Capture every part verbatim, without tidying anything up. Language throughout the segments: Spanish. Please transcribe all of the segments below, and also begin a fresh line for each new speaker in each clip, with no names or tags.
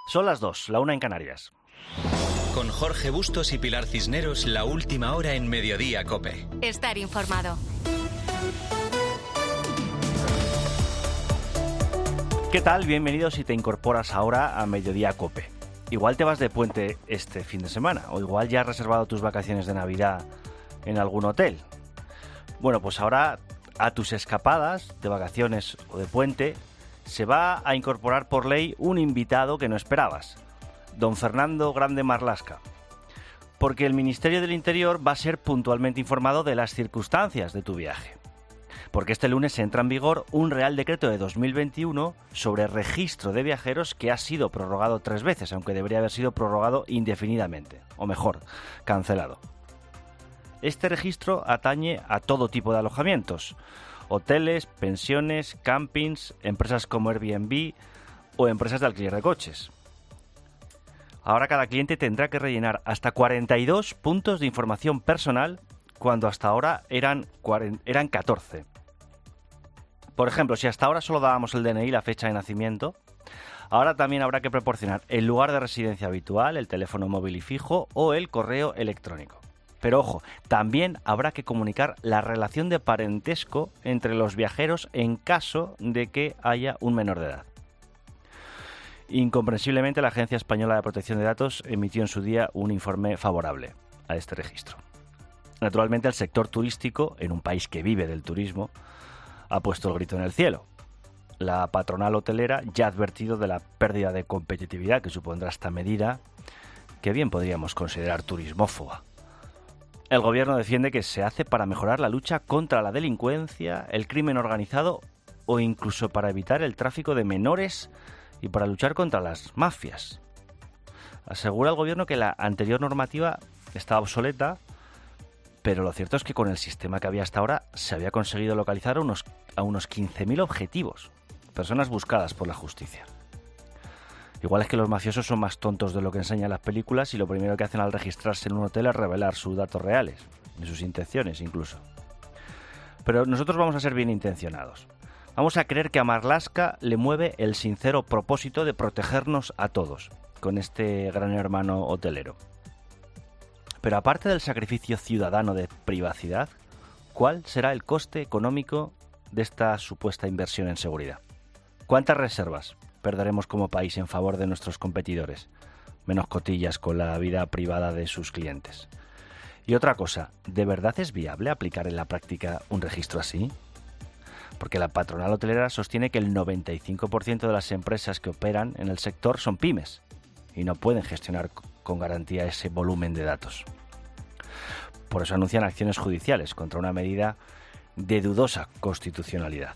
Son las dos, la una en Canarias.
Con Jorge Bustos y Pilar Cisneros, la última hora en Mediodía COPE.
Estar informado.
¿Qué tal? Bienvenidos si te incorporas ahora a Mediodía COPE. Igual te vas de puente este fin de semana, o igual ya has reservado tus vacaciones de Navidad en algún hotel. Bueno, pues ahora a tus escapadas de vacaciones o de puente se va a incorporar por ley un invitado que no esperabas, don Fernando Grande Marlaska, porque el Ministerio del Interior va a ser puntualmente informado de las circunstancias de tu viaje, porque este lunes entra en vigor un Real Decreto de dos mil veintiuno sobre registro de viajeros que ha sido prorrogado tres veces, aunque debería haber sido prorrogado indefinidamente, o mejor, cancelado. Este registro atañe a todo tipo de alojamientos: hoteles, pensiones, campings, empresas como Airbnb o empresas de alquiler de coches. Ahora cada cliente tendrá que rellenar hasta cuarenta y dos puntos de información personal, cuando hasta ahora eran, eran catorce. Por ejemplo, si hasta ahora solo dábamos el D N I y la fecha de nacimiento, ahora también habrá que proporcionar el lugar de residencia habitual, el teléfono móvil y fijo o el correo electrónico. Pero ojo, también habrá que comunicar la relación de parentesco entre los viajeros en caso de que haya un menor de edad. Incomprensiblemente, la Agencia Española de Protección de Datos emitió en su día un informe favorable a este registro. Naturalmente, el sector turístico, en un país que vive del turismo, ha puesto el grito en el cielo. La patronal hotelera ya ha advertido de la pérdida de competitividad que supondrá esta medida, que bien podríamos considerar turismófoba. El gobierno defiende que se hace para mejorar la lucha contra la delincuencia, el crimen organizado o incluso para evitar el tráfico de menores y para luchar contra las mafias. Asegura el gobierno que la anterior normativa estaba obsoleta, pero lo cierto es que con el sistema que había hasta ahora se había conseguido localizar a unos, a unos quince mil objetivos, personas buscadas por la justicia. Igual es que los mafiosos son más tontos de lo que enseñan las películas y lo primero que hacen al registrarse en un hotel es revelar sus datos reales, y sus intenciones incluso. Pero nosotros vamos a ser bien intencionados. Vamos a creer que a Marlaska le mueve el sincero propósito de protegernos a todos con este gran hermano hotelero. Pero aparte del sacrificio ciudadano de privacidad, ¿cuál será el coste económico de esta supuesta inversión en seguridad? ¿Cuántas reservas perderemos como país en favor de nuestros competidores? Menos cotillas con la vida privada de sus clientes. Y otra cosa, ¿de verdad es viable aplicar en la práctica un registro así? Porque la patronal hotelera sostiene que el noventa y cinco por ciento de las empresas que operan en el sector son pymes y no pueden gestionar con garantía ese volumen de datos. Por eso anuncian acciones judiciales contra una medida de dudosa constitucionalidad.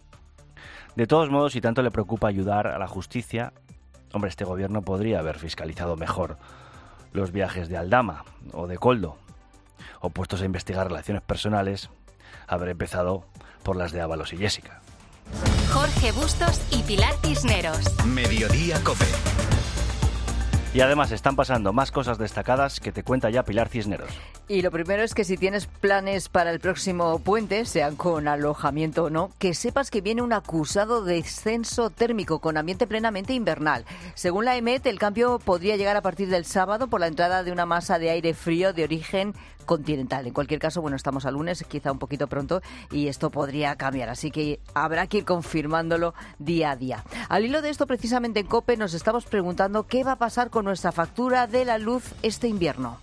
De todos modos, si tanto le preocupa ayudar a la justicia, hombre, este gobierno podría haber fiscalizado mejor los viajes de Aldama o de Koldo, o puestos a investigar relaciones personales, haber empezado por las de Ábalos y Jessica.
Jorge Bustos y Pilar Cisneros.
Mediodía COPE.
Y además están pasando más cosas destacadas que te cuenta ya Pilar Cisneros.
Y lo primero es que si tienes planes para el próximo puente, sean con alojamiento o no, que sepas que viene un acusado descenso térmico con ambiente plenamente invernal. Según la EMET, el cambio podría llegar a partir del sábado por la entrada de una masa de aire frío de origen continental. En cualquier caso, bueno, estamos a lunes, quizá un poquito pronto, y esto podría cambiar, así que habrá que ir confirmándolo día a día. Al hilo de esto, precisamente en COPE nos estamos preguntando qué va a pasar con nuestra factura de la luz este invierno.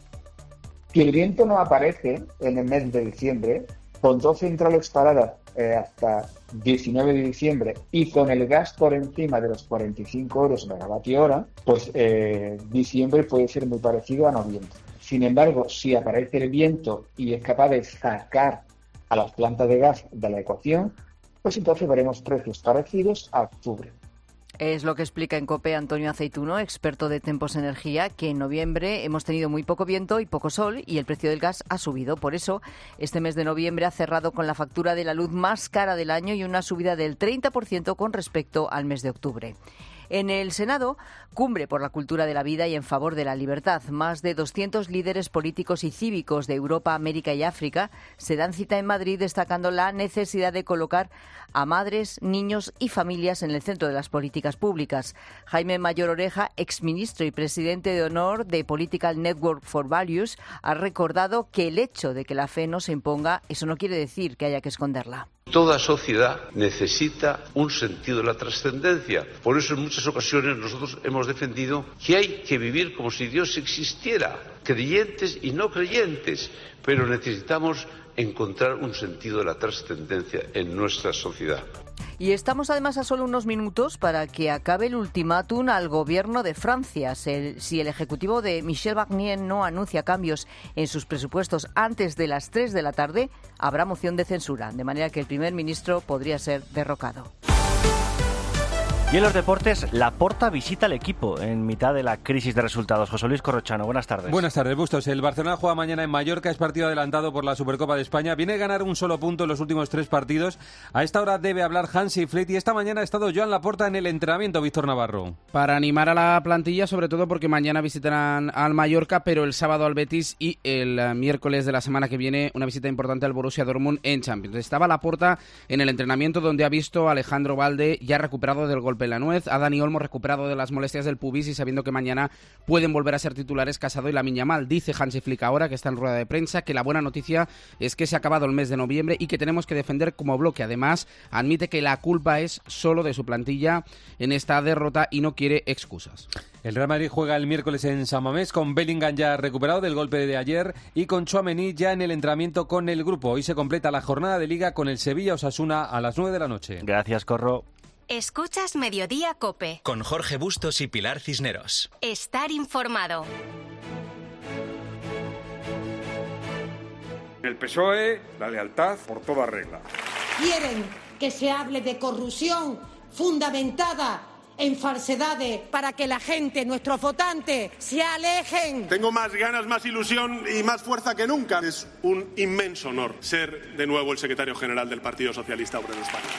Si el viento no aparece en el mes de diciembre, con dos centrales paradas eh, hasta diecinueve de diciembre y con el gas por encima de los cuarenta y cinco euros megavatio hora, pues eh, diciembre puede ser muy parecido a noviembre. Sin embargo, si aparece el viento y es capaz de sacar a las plantas de gas de la ecuación, pues entonces veremos precios parecidos a octubre.
Es lo que explica en COPE Antonio Aceituno, experto de Tempos Energía, que en noviembre hemos tenido muy poco viento y poco sol y el precio del gas ha subido. Por eso, este mes de noviembre ha cerrado con la factura de la luz más cara del año y una subida del treinta por ciento con respecto al mes de octubre. En el Senado, cumbre por la cultura de la vida y en favor de la libertad. Más de doscientos líderes políticos y cívicos de Europa, América y África se dan cita en Madrid destacando la necesidad de colocar a madres, niños y familias en el centro de las políticas públicas. Jaime Mayor Oreja, exministro y presidente de honor de Political Network for Values, ha recordado que el hecho de que la fe no se imponga, eso no quiere decir que haya que esconderla.
Toda sociedad necesita un sentido de la trascendencia. Por eso en muchas ocasiones nosotros hemos defendido que hay que vivir como si Dios existiera, creyentes y no creyentes, pero necesitamos encontrar un sentido de la trascendencia en nuestra sociedad.
Y estamos además a solo unos minutos para que acabe el ultimátum al gobierno de Francia. Si el ejecutivo de Michel Barnier no anuncia cambios en sus presupuestos antes de las tres de la tarde, habrá moción de censura, de manera que el primer ministro podría ser derrocado.
Y en los deportes, Laporta visita al equipo en mitad de la crisis de resultados. José Luis Corrochano, buenas tardes.
Buenas tardes, Bustos. El Barcelona juega mañana en Mallorca, es partido adelantado por la Supercopa de España. Viene a ganar un solo punto en los últimos tres partidos. A esta hora debe hablar Hansi Flick y esta mañana ha estado Joan Laporta en el entrenamiento, Víctor Navarro.
Para animar a la plantilla, sobre todo porque mañana visitarán al Mallorca, pero el sábado al Betis y el miércoles de la semana que viene una visita importante al Borussia Dortmund en Champions. Estaba Laporta en el entrenamiento donde ha visto a Alejandro Balde ya recuperado del golpe en la nuez, a Dani Olmo recuperado de las molestias del pubis y sabiendo que mañana pueden volver a ser titulares Casado y Lamine Yamal. Dice Hansi Flick ahora, que está en rueda de prensa, que la buena noticia es que se ha acabado el mes de noviembre y que tenemos que defender como bloque. Además, admite que la culpa es solo de su plantilla en esta derrota y no quiere excusas.
El Real Madrid juega el miércoles en San Mamés con Bellingham ya recuperado del golpe de ayer y con Tchouaméni ya en el entrenamiento con el grupo. Hoy se completa la jornada de Liga con el Sevilla-Osasuna a las nueve de la noche.
Gracias, Corro.
Escuchas Mediodía COPE.
Con Jorge Bustos y Pilar Cisneros.
Estar informado.
El P S O E, la lealtad por toda regla.
Quieren que se hable de corrupción fundamentada en falsedades para que la gente, nuestros votantes, se alejen.
Tengo más ganas, más ilusión y más fuerza que nunca. Es un inmenso honor ser de nuevo el secretario general del Partido Socialista Obrero Español.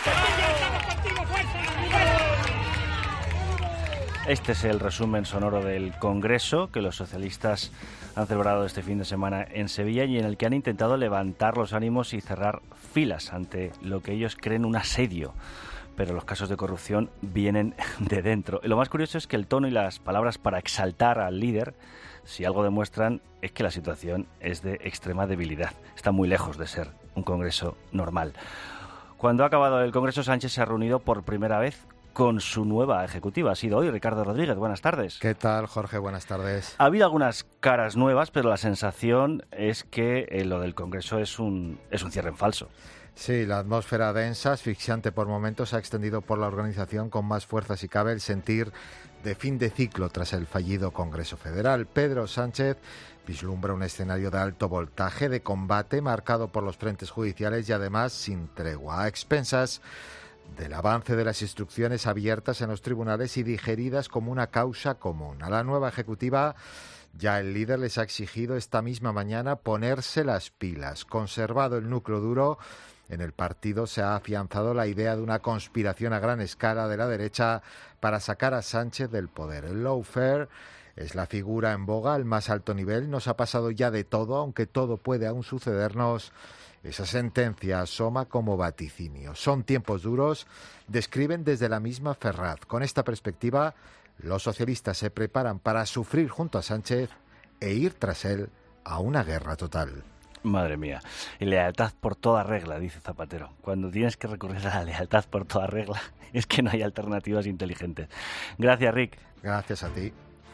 Este es el resumen sonoro del Congreso que los socialistas han celebrado este fin de semana en Sevilla y en el que han intentado levantar los ánimos y cerrar filas ante lo que ellos creen un asedio. Pero los casos de corrupción vienen de dentro. Y lo más curioso es que el tono y las palabras para exaltar al líder, si algo demuestran, es que la situación es de extrema debilidad. Está muy lejos de ser un Congreso normal. Cuando ha acabado el Congreso, Sánchez se ha reunido por primera vez con su nueva ejecutiva. Ha sido hoy Ricardo Rodríguez. Buenas tardes.
¿Qué tal, Jorge? Buenas tardes.
Ha habido algunas caras nuevas, pero la sensación es que eh, lo del Congreso es un, es un cierre en falso.
Sí, la atmósfera densa, asfixiante por momentos, ha extendido por la organización con más fuerza si cabe el sentir de fin de ciclo tras el fallido Congreso Federal. Pedro Sánchez vislumbra un escenario de alto voltaje, de combate marcado por los frentes judiciales y además sin tregua, a expensas del avance de las instrucciones abiertas en los tribunales y digeridas como una causa común. A la nueva ejecutiva ya el líder les ha exigido esta misma mañana ponerse las pilas. Conservado el núcleo duro, en el partido se ha afianzado la idea de una conspiración a gran escala de la derecha para sacar a Sánchez del poder. El lawfare es la figura en boga al más alto nivel. Nos ha pasado ya de todo, aunque todo puede aún sucedernos. Esa sentencia asoma como vaticinio. Son tiempos duros, describen desde la misma Ferraz. Con esta perspectiva, los socialistas se preparan para sufrir junto a Sánchez e ir tras él a una guerra total.
Madre mía. Y lealtad por toda regla, dice Zapatero. Cuando tienes que recurrir a la lealtad por toda regla, es que no hay alternativas inteligentes. Gracias, Rick.
Gracias a ti.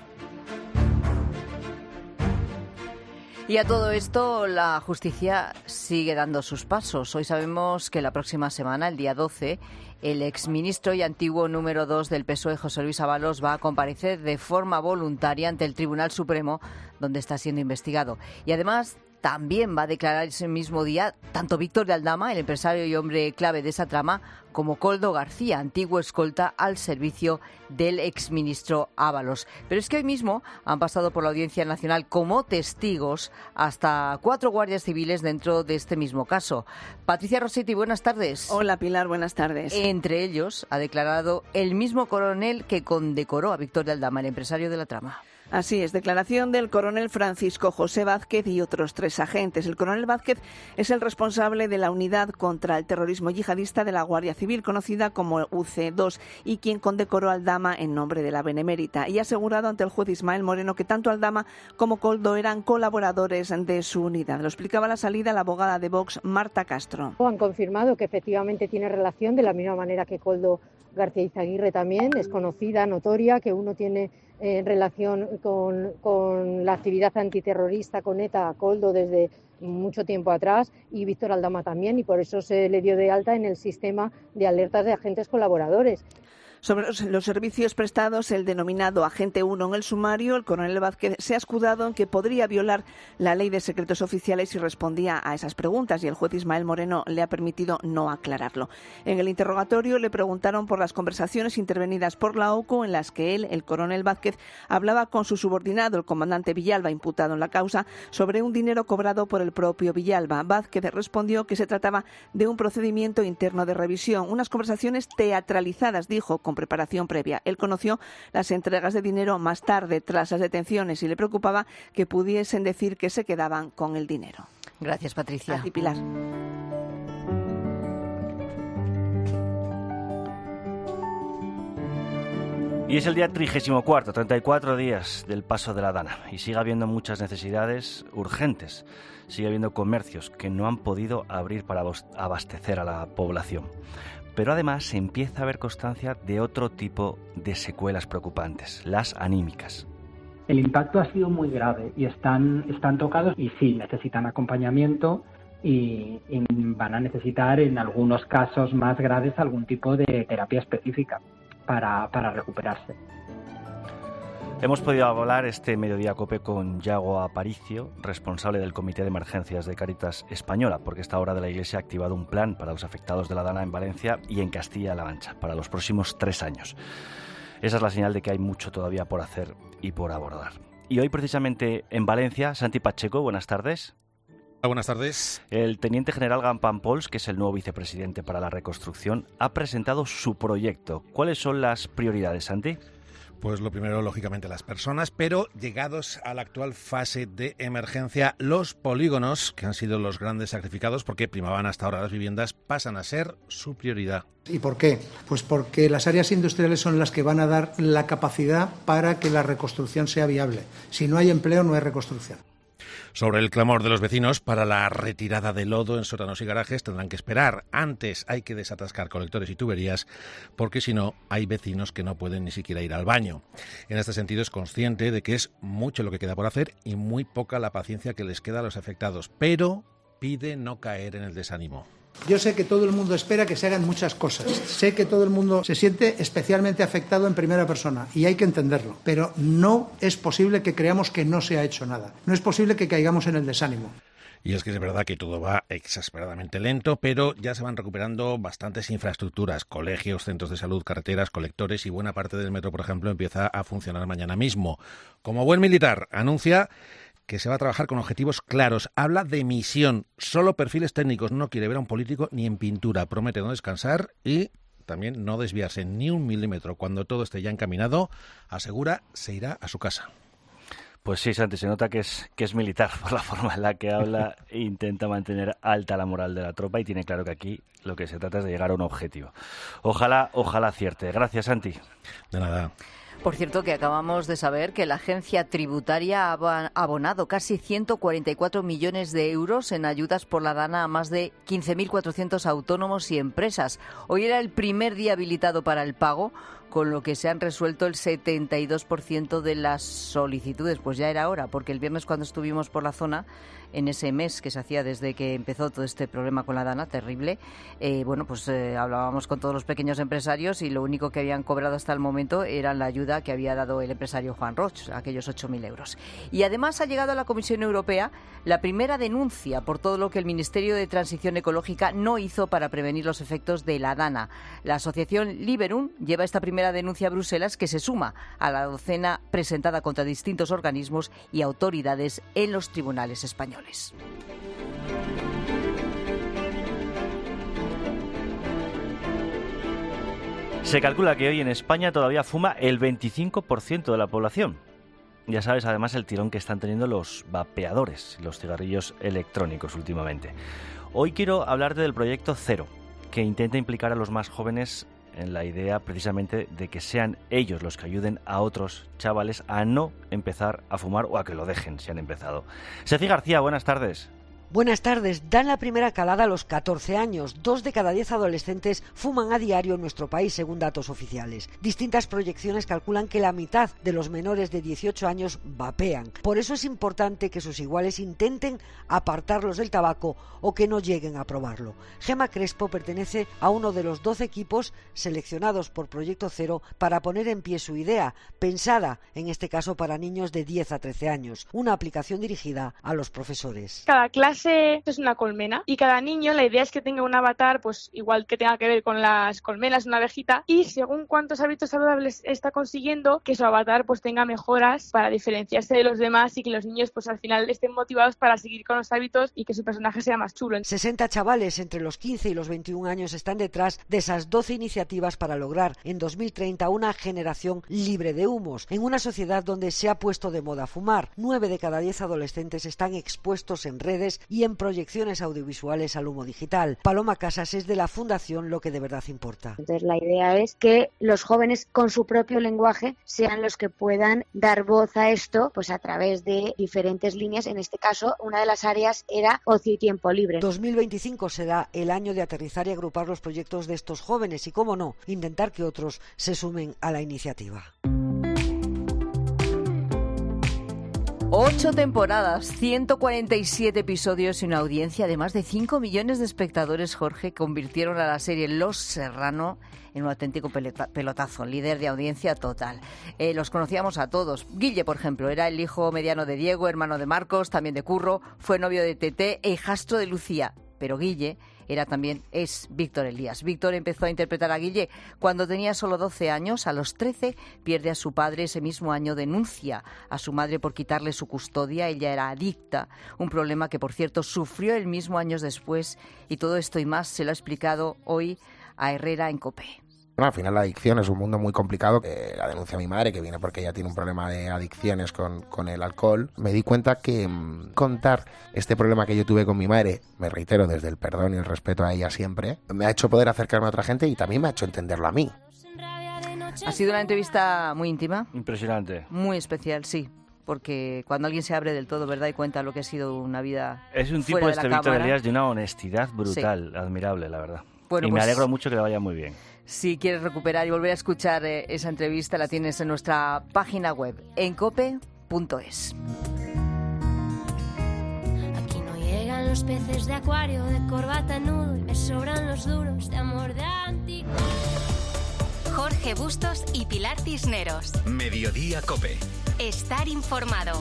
Y a todo esto, la justicia sigue dando sus pasos. Hoy sabemos que la próxima semana, el día doce, el exministro y antiguo número dos del P S O E, José Luis Ábalos, va a comparecer de forma voluntaria ante el Tribunal Supremo, donde está siendo investigado. Y además, también va a declarar ese mismo día tanto Víctor de Aldama, el empresario y hombre clave de esa trama, como Koldo García, antiguo escolta al servicio del exministro Ábalos. Pero es que hoy mismo han pasado por la Audiencia Nacional como testigos hasta cuatro guardias civiles dentro de este mismo caso. Patricia Rossetti, buenas tardes.
Hola Pilar, buenas tardes.
Entre ellos ha declarado el mismo coronel que condecoró a Víctor de Aldama, el empresario de la trama.
Así es, declaración del coronel Francisco José Vázquez y otros tres agentes. El coronel Vázquez es el responsable de la Unidad contra el Terrorismo Yihadista de la Guardia Civil, conocida como U C dos, y quien condecoró a Aldama en nombre de la Benemérita. Y ha asegurado ante el juez Ismael Moreno que tanto Aldama como Koldo eran colaboradores de su unidad. Lo explicaba a la salida la abogada de Vox, Marta Castro.
Han confirmado que efectivamente tiene relación, de la misma manera que Koldo García Izaguirre también, es conocida, notoria, que uno tiene en relación con, con la actividad antiterrorista con ETA, Koldo, desde mucho tiempo atrás, y Víctor Aldama también, y por eso se le dio de alta en el sistema de alertas de agentes colaboradores.
Sobre los servicios prestados, el denominado Agente uno en el sumario, el coronel Vázquez se ha escudado en que podría violar la ley de secretos oficiales si respondía a esas preguntas, y el juez Ismael Moreno le ha permitido no aclararlo. En el interrogatorio le preguntaron por las conversaciones intervenidas por la O C U en las que él, el coronel Vázquez, hablaba con su subordinado, el comandante Villalba, imputado en la causa, sobre un dinero cobrado por el propio Villalba. Vázquez respondió que se trataba de un procedimiento interno de revisión, unas conversaciones teatralizadas, dijo, con preparación previa. Él conoció las entregas de dinero más tarde, tras las detenciones, y le preocupaba que pudiesen decir que se quedaban con el dinero.
Gracias, Patricia.
A ti, Pilar.
Y es el día trigésimo cuarto, treinta y cuatro días del paso de la Dana, y sigue habiendo muchas necesidades urgentes. Sigue habiendo comercios que no han podido abrir para abastecer a la población. Pero además se empieza a ver constancia de otro tipo de secuelas preocupantes, las anímicas.
El impacto ha sido muy grave y están, están tocados y sí, necesitan acompañamiento y, y van a necesitar en algunos casos más graves algún tipo de terapia específica para, para recuperarse.
Hemos podido hablar este mediodía COPE con Yago Aparicio, responsable del Comité de Emergencias de Cáritas Española, porque esta hora de la Iglesia ha activado un plan para los afectados de la Dana en Valencia y en Castilla-La Mancha para los próximos tres años. Esa es la señal de que hay mucho todavía por hacer y por abordar. Y hoy precisamente en Valencia, Santi Pacheco, buenas tardes.
Buenas tardes.
El teniente general Gampan Pols, que es el nuevo vicepresidente para la reconstrucción, ha presentado su proyecto. ¿Cuáles son las prioridades, Santi?
Pues lo primero, lógicamente, las personas, pero llegados a la actual fase de emergencia, los polígonos, que han sido los grandes sacrificados porque primaban hasta ahora las viviendas, pasan a ser su prioridad.
¿Y por qué? Pues porque las áreas industriales son las que van a dar la capacidad para que la reconstrucción sea viable. Si no hay empleo, no hay reconstrucción.
Sobre el clamor de los vecinos para la retirada de lodo en sótanos y garajes, tendrán que esperar. Antes hay que desatascar colectores y tuberías, porque si no, hay vecinos que no pueden ni siquiera ir al baño. En este sentido, es consciente de que es mucho lo que queda por hacer y muy poca la paciencia que les queda a los afectados, pero pide no caer en el desánimo.
Yo sé que todo el mundo espera que se hagan muchas cosas. Sé que todo el mundo se siente especialmente afectado en primera persona y hay que entenderlo. Pero no es posible que creamos que no se ha hecho nada. No es posible que caigamos en el desánimo.
Y es que es verdad que todo va exasperadamente lento, pero ya se van recuperando bastantes infraestructuras, colegios, centros de salud, carreteras, colectores, y buena parte del metro, por ejemplo, empieza a funcionar mañana mismo. Como buen militar, anuncia que se va a trabajar con objetivos claros. Habla de misión, solo perfiles técnicos. No quiere ver a un político ni en pintura. Promete no descansar y también no desviarse ni un milímetro. Cuando todo esté ya encaminado, asegura, se irá a su casa.
Pues sí, Santi, se nota que es, que es militar por la forma en la que habla e intenta mantener alta la moral de la tropa, y tiene claro que aquí lo que se trata es de llegar a un objetivo. Ojalá, ojalá acierte. Gracias, Santi.
De nada.
Por cierto, que acabamos de saber que la agencia tributaria ha abonado casi ciento cuarenta y cuatro millones de euros en ayudas por la Dana a más de quince mil cuatrocientos autónomos y empresas. Hoy era el primer día habilitado para el pago, con lo que se han resuelto el setenta y dos por ciento de las solicitudes. Pues ya era hora, porque el viernes cuando estuvimos por la zona, en ese mes que se hacía desde que empezó todo este problema con la Dana, terrible, eh, bueno, pues eh, hablábamos con todos los pequeños empresarios y lo único que habían cobrado hasta el momento era la ayuda que había dado el empresario Juan Roch, aquellos ocho mil euros. Y además ha llegado a la Comisión Europea la primera denuncia por todo lo que el Ministerio de Transición Ecológica no hizo para prevenir los efectos de la Dana. La asociación Liberum lleva esta primera denuncia a Bruselas, que se suma a la docena presentada contra distintos organismos y autoridades en los tribunales españoles.
Se calcula que hoy en España todavía fuma el veinticinco por ciento de la población. Ya sabes, además, el tirón que están teniendo los vapeadores, los cigarrillos electrónicos últimamente. Hoy quiero hablarte del proyecto Cero, que intenta implicar a los más jóvenes en la idea precisamente de que sean ellos los que ayuden a otros chavales a no empezar a fumar o a que lo dejen si han empezado. Sefi García, buenas tardes.
Buenas tardes. Dan la primera calada a los catorce años. Dos de cada diez adolescentes fuman a diario en nuestro país, según datos oficiales. Distintas proyecciones calculan que la mitad de los menores de dieciocho años vapean. Por eso es importante que sus iguales intenten apartarlos del tabaco o que no lleguen a probarlo. Gema Crespo pertenece a uno de los doce equipos seleccionados por Proyecto Cero para poner en pie su idea, pensada en este caso para niños de diez a trece años. Una aplicación dirigida a los profesores.
Cada clase es una colmena y cada niño, la idea es que tenga un avatar pues igual que tenga que ver con las colmenas, una abejita, y según cuántos hábitos saludables está consiguiendo, que su avatar pues tenga mejoras para diferenciarse de los demás y que los niños pues al final estén motivados para seguir con los hábitos y que su personaje sea más chulo.
sesenta chavales entre los quince y los veintiún años están detrás de esas doce iniciativas para lograr en dos mil treinta una generación libre de humos, en una sociedad donde se ha puesto de moda fumar. Nueve de cada diez adolescentes están expuestos en redes y en proyecciones audiovisuales al humo digital. Paloma Casas es de la Fundación Lo que de verdad importa.
Entonces la idea es que los jóvenes con su propio lenguaje sean los que puedan dar voz a esto pues a través de diferentes líneas. En este caso, una de las áreas era ocio y tiempo libre.
dos mil veinticinco será el año de aterrizar y agrupar los proyectos de estos jóvenes y, cómo no, intentar que otros se sumen a la iniciativa.
Ocho temporadas, ciento cuarenta y siete episodios y una audiencia de más de cinco millones de espectadores, Jorge, convirtieron a la serie Los Serrano en un auténtico pelotazo, líder de audiencia total. Eh, los conocíamos a todos. Guille, por ejemplo, era el hijo mediano de Diego, hermano de Marcos, también de Curro, fue novio de Tete e hijastro de Lucía. Pero Guille era también, es Víctor Elías. Víctor empezó a interpretar a Guille cuando tenía solo doce años. A los trece pierde a su padre. Ese mismo año denuncia a su madre por quitarle su custodia. Ella era adicta, un problema que, por cierto, sufrió él mismo años después. Y todo esto y más se lo ha explicado hoy a Herrera en COPE.
Bueno, al final la adicción es un mundo muy complicado. Eh, la denuncia a mi madre, que viene porque ella tiene un problema de adicciones con, con el alcohol. Me di cuenta que mmm, contar este problema que yo tuve con mi madre, me reitero, desde el perdón y el respeto a ella siempre, me ha hecho poder acercarme a otra gente y también me ha hecho entenderlo a mí.
Ha sido una entrevista muy íntima.
Impresionante.
Muy especial, sí. Porque cuando alguien se abre del todo, ¿verdad?, y cuenta lo que ha sido una vida
Es un tipo,
fuera de
este
la
Víctor
cámara.
Elías, de una honestidad brutal,
Sí.
admirable, la verdad.
Bueno,
y
pues,
me alegro mucho que le vaya muy bien.
Si quieres recuperar y volver a escuchar eh, esa entrevista, la tienes en nuestra página web, en cope punto es.
Aquí no llegan los peces de acuario, de corbata nudo, y me sobran los duros de amor de antiguo.
Jorge Bustos y Pilar Cisneros.
Mediodía COPE.
Estar informado.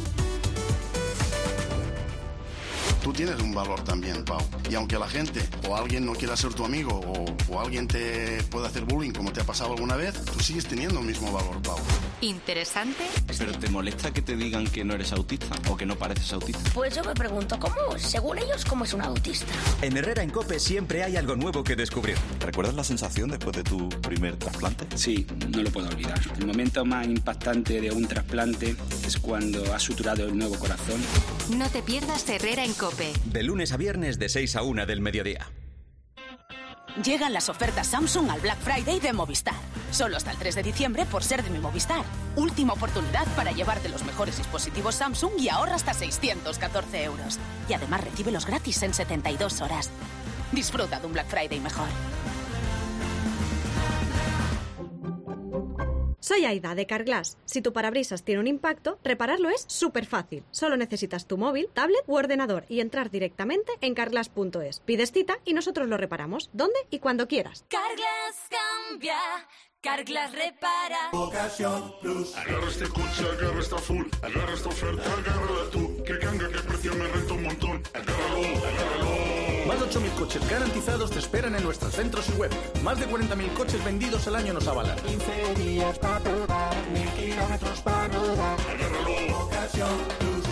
Tú tienes un valor también, Pau. Y aunque la gente o alguien no quiera ser tu amigo o, o alguien te pueda hacer bullying como te ha pasado alguna vez, tú sigues teniendo el mismo valor, Pau.
Interesante.
¿Pero te molesta que te digan que no eres autista o que no pareces autista?
Pues yo me pregunto, ¿cómo, según ellos, cómo es un autista?
En Herrera en COPE siempre hay algo nuevo que descubrir.
¿Recuerdas la sensación después de tu primer trasplante?
Sí, no lo puedo olvidar. El momento más impactante de un trasplante es cuando has suturado el nuevo corazón.
No te pierdas Herrera en COPE.
De lunes a viernes de seis a una del mediodía.
Llegan las ofertas Samsung al Black Friday de Movistar. Solo hasta el tres de diciembre por ser de mi Movistar. Última oportunidad para llevarte los mejores dispositivos Samsung y ahorra hasta seiscientos catorce euros. Y además recíbelos gratis en setenta y dos horas. Disfruta de un Black Friday mejor.
Soy Aida, de Carglass. Si tu parabrisas tiene un impacto, repararlo es súper fácil. Solo necesitas tu móvil, tablet u ordenador y entrar directamente en carglass punto es. Pides cita y nosotros lo reparamos, donde y cuando quieras.
Carglass cambia, Carglass repara.
Ocasión Plus. Agarra este coche, agarra esta full, agarra esta oferta, agárrala tú. Que cambia, que precio me renta un montón. Agárralo, agárralo.
Más de ocho mil coches garantizados te esperan en nuestros centros y web. Más de cuarenta mil coches vendidos al año nos avalan.
quince días para probar, mil kilómetros para rodar. Agárralo. Ocasión Plus.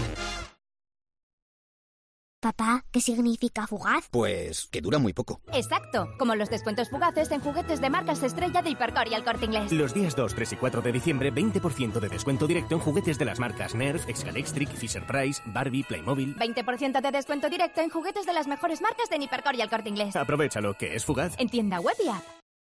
Papá, ¿qué significa fugaz?
Pues que dura muy poco.
Exacto, como los descuentos fugaces en juguetes de marcas estrella de Hipercor y El Corte Inglés.
Los días dos, tres y cuatro de diciembre, veinte por ciento de descuento directo en juguetes de las marcas Nerf, Excalectric, Fisher-Price, Barbie, Playmobil.
veinte por ciento de descuento directo en juguetes de las mejores marcas de Hipercor y El Corte Inglés.
Aprovéchalo, que es fugaz.
En tienda web y app.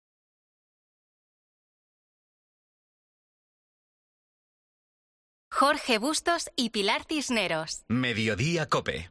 Jorge Bustos y Pilar Cisneros.
Mediodía Cope.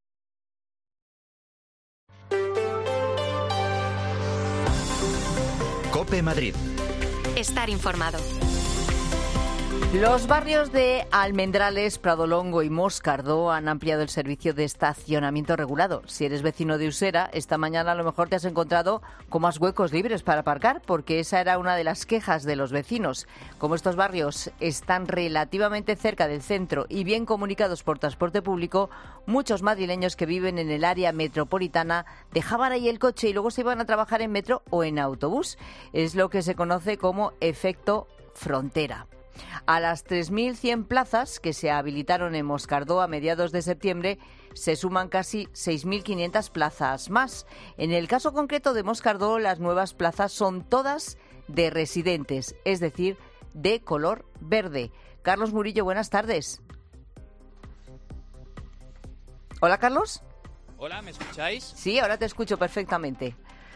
Cope Madrid.
Estar informado.
Los barrios de Almendrales, Pradolongo y Moscardó han ampliado el servicio de estacionamiento regulado. Si eres vecino de Usera, esta mañana a lo mejor te has encontrado con más huecos libres para aparcar, porque esa era una de las quejas de los vecinos. Como estos barrios están relativamente cerca del centro y bien comunicados por transporte público, muchos madrileños que viven en el área metropolitana dejaban ahí el coche y luego se iban a trabajar en metro o en autobús. Es lo que se conoce como efecto frontera. A las tres mil cien plazas que se habilitaron en Moscardó a mediados de septiembre se suman casi seis mil quinientas plazas más. En el caso concreto de Moscardó, las nuevas plazas son todas de residentes, es decir, de color verde. Carlos Murillo, buenas tardes. Hola, Carlos.
Hola, ¿me escucháis?
Sí, ahora te escucho perfectamente.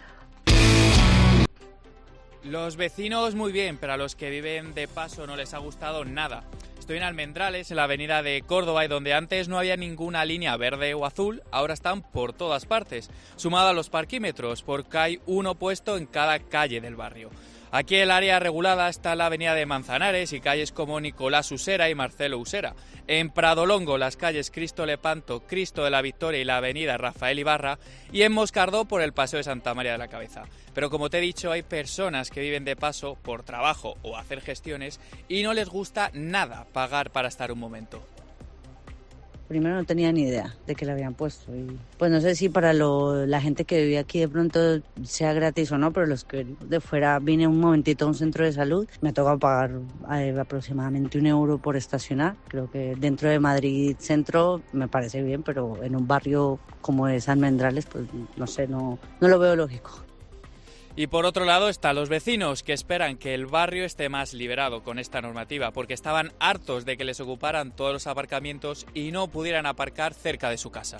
Los vecinos muy bien, pero a los que viven de paso no les ha gustado nada. Estoy en Almendrales, en la avenida de Córdoba, y donde antes no había ninguna línea verde o azul, ahora están por todas partes, sumado a los parquímetros, porque hay uno puesto en cada calle del barrio. Aquí el área regulada está en la avenida de Manzanares y calles como Nicolás Usera y Marcelo Usera. En Pradolongo, las calles Cristo Lepanto, Cristo de la Victoria y la avenida Rafael Ibarra. Y en Moscardó por el paseo de Santa María de la Cabeza. Pero como te he dicho, hay personas que viven de paso por trabajo o hacer gestiones y no les gusta nada pagar para estar un momento.
Primero no tenía ni idea de que le habían puesto. Y pues no sé si para lo, la gente que vive aquí de pronto sea gratis o no, pero los que de fuera vine un momentito a un centro de salud, me ha tocado pagar eh, aproximadamente un euro por estacionar. Creo que dentro de Madrid Centro me parece bien, pero en un barrio como es Almendrales, pues no sé, no, no lo veo lógico.
Y por otro lado están los vecinos, que esperan que el barrio esté más liberado con esta normativa, porque estaban hartos de que les ocuparan todos los aparcamientos y no pudieran aparcar cerca de su casa.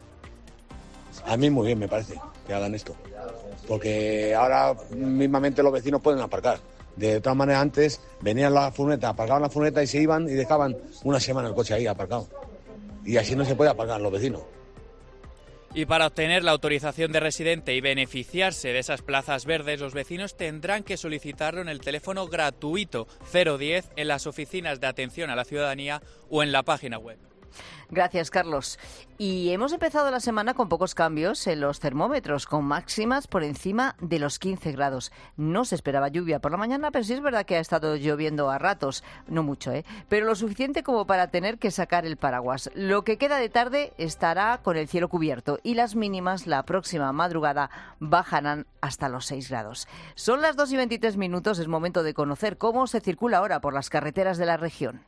A mí muy bien me parece que hagan esto, porque ahora mismamente los vecinos pueden aparcar. De todas maneras, antes venían la furgoneta, aparcaban la furgoneta y se iban y dejaban una semana el coche ahí aparcado. Y así no se puede aparcar los vecinos.
Y para obtener la autorización de residente y beneficiarse de esas plazas verdes, los vecinos tendrán que solicitarlo en el teléfono gratuito cero diez en las oficinas de atención a la ciudadanía o en la página web.
Gracias, Carlos. Y hemos empezado la semana con pocos cambios en los termómetros, con máximas por encima de los quince grados. No se esperaba lluvia por la mañana, pero sí es verdad que ha estado lloviendo a ratos. No mucho, ¿eh? Pero lo suficiente como para tener que sacar el paraguas. Lo que queda de tarde estará con el cielo cubierto y las mínimas la próxima madrugada bajarán hasta los seis grados. Son las dos y veintitrés minutos, es momento de conocer cómo se circula ahora por las carreteras de la región.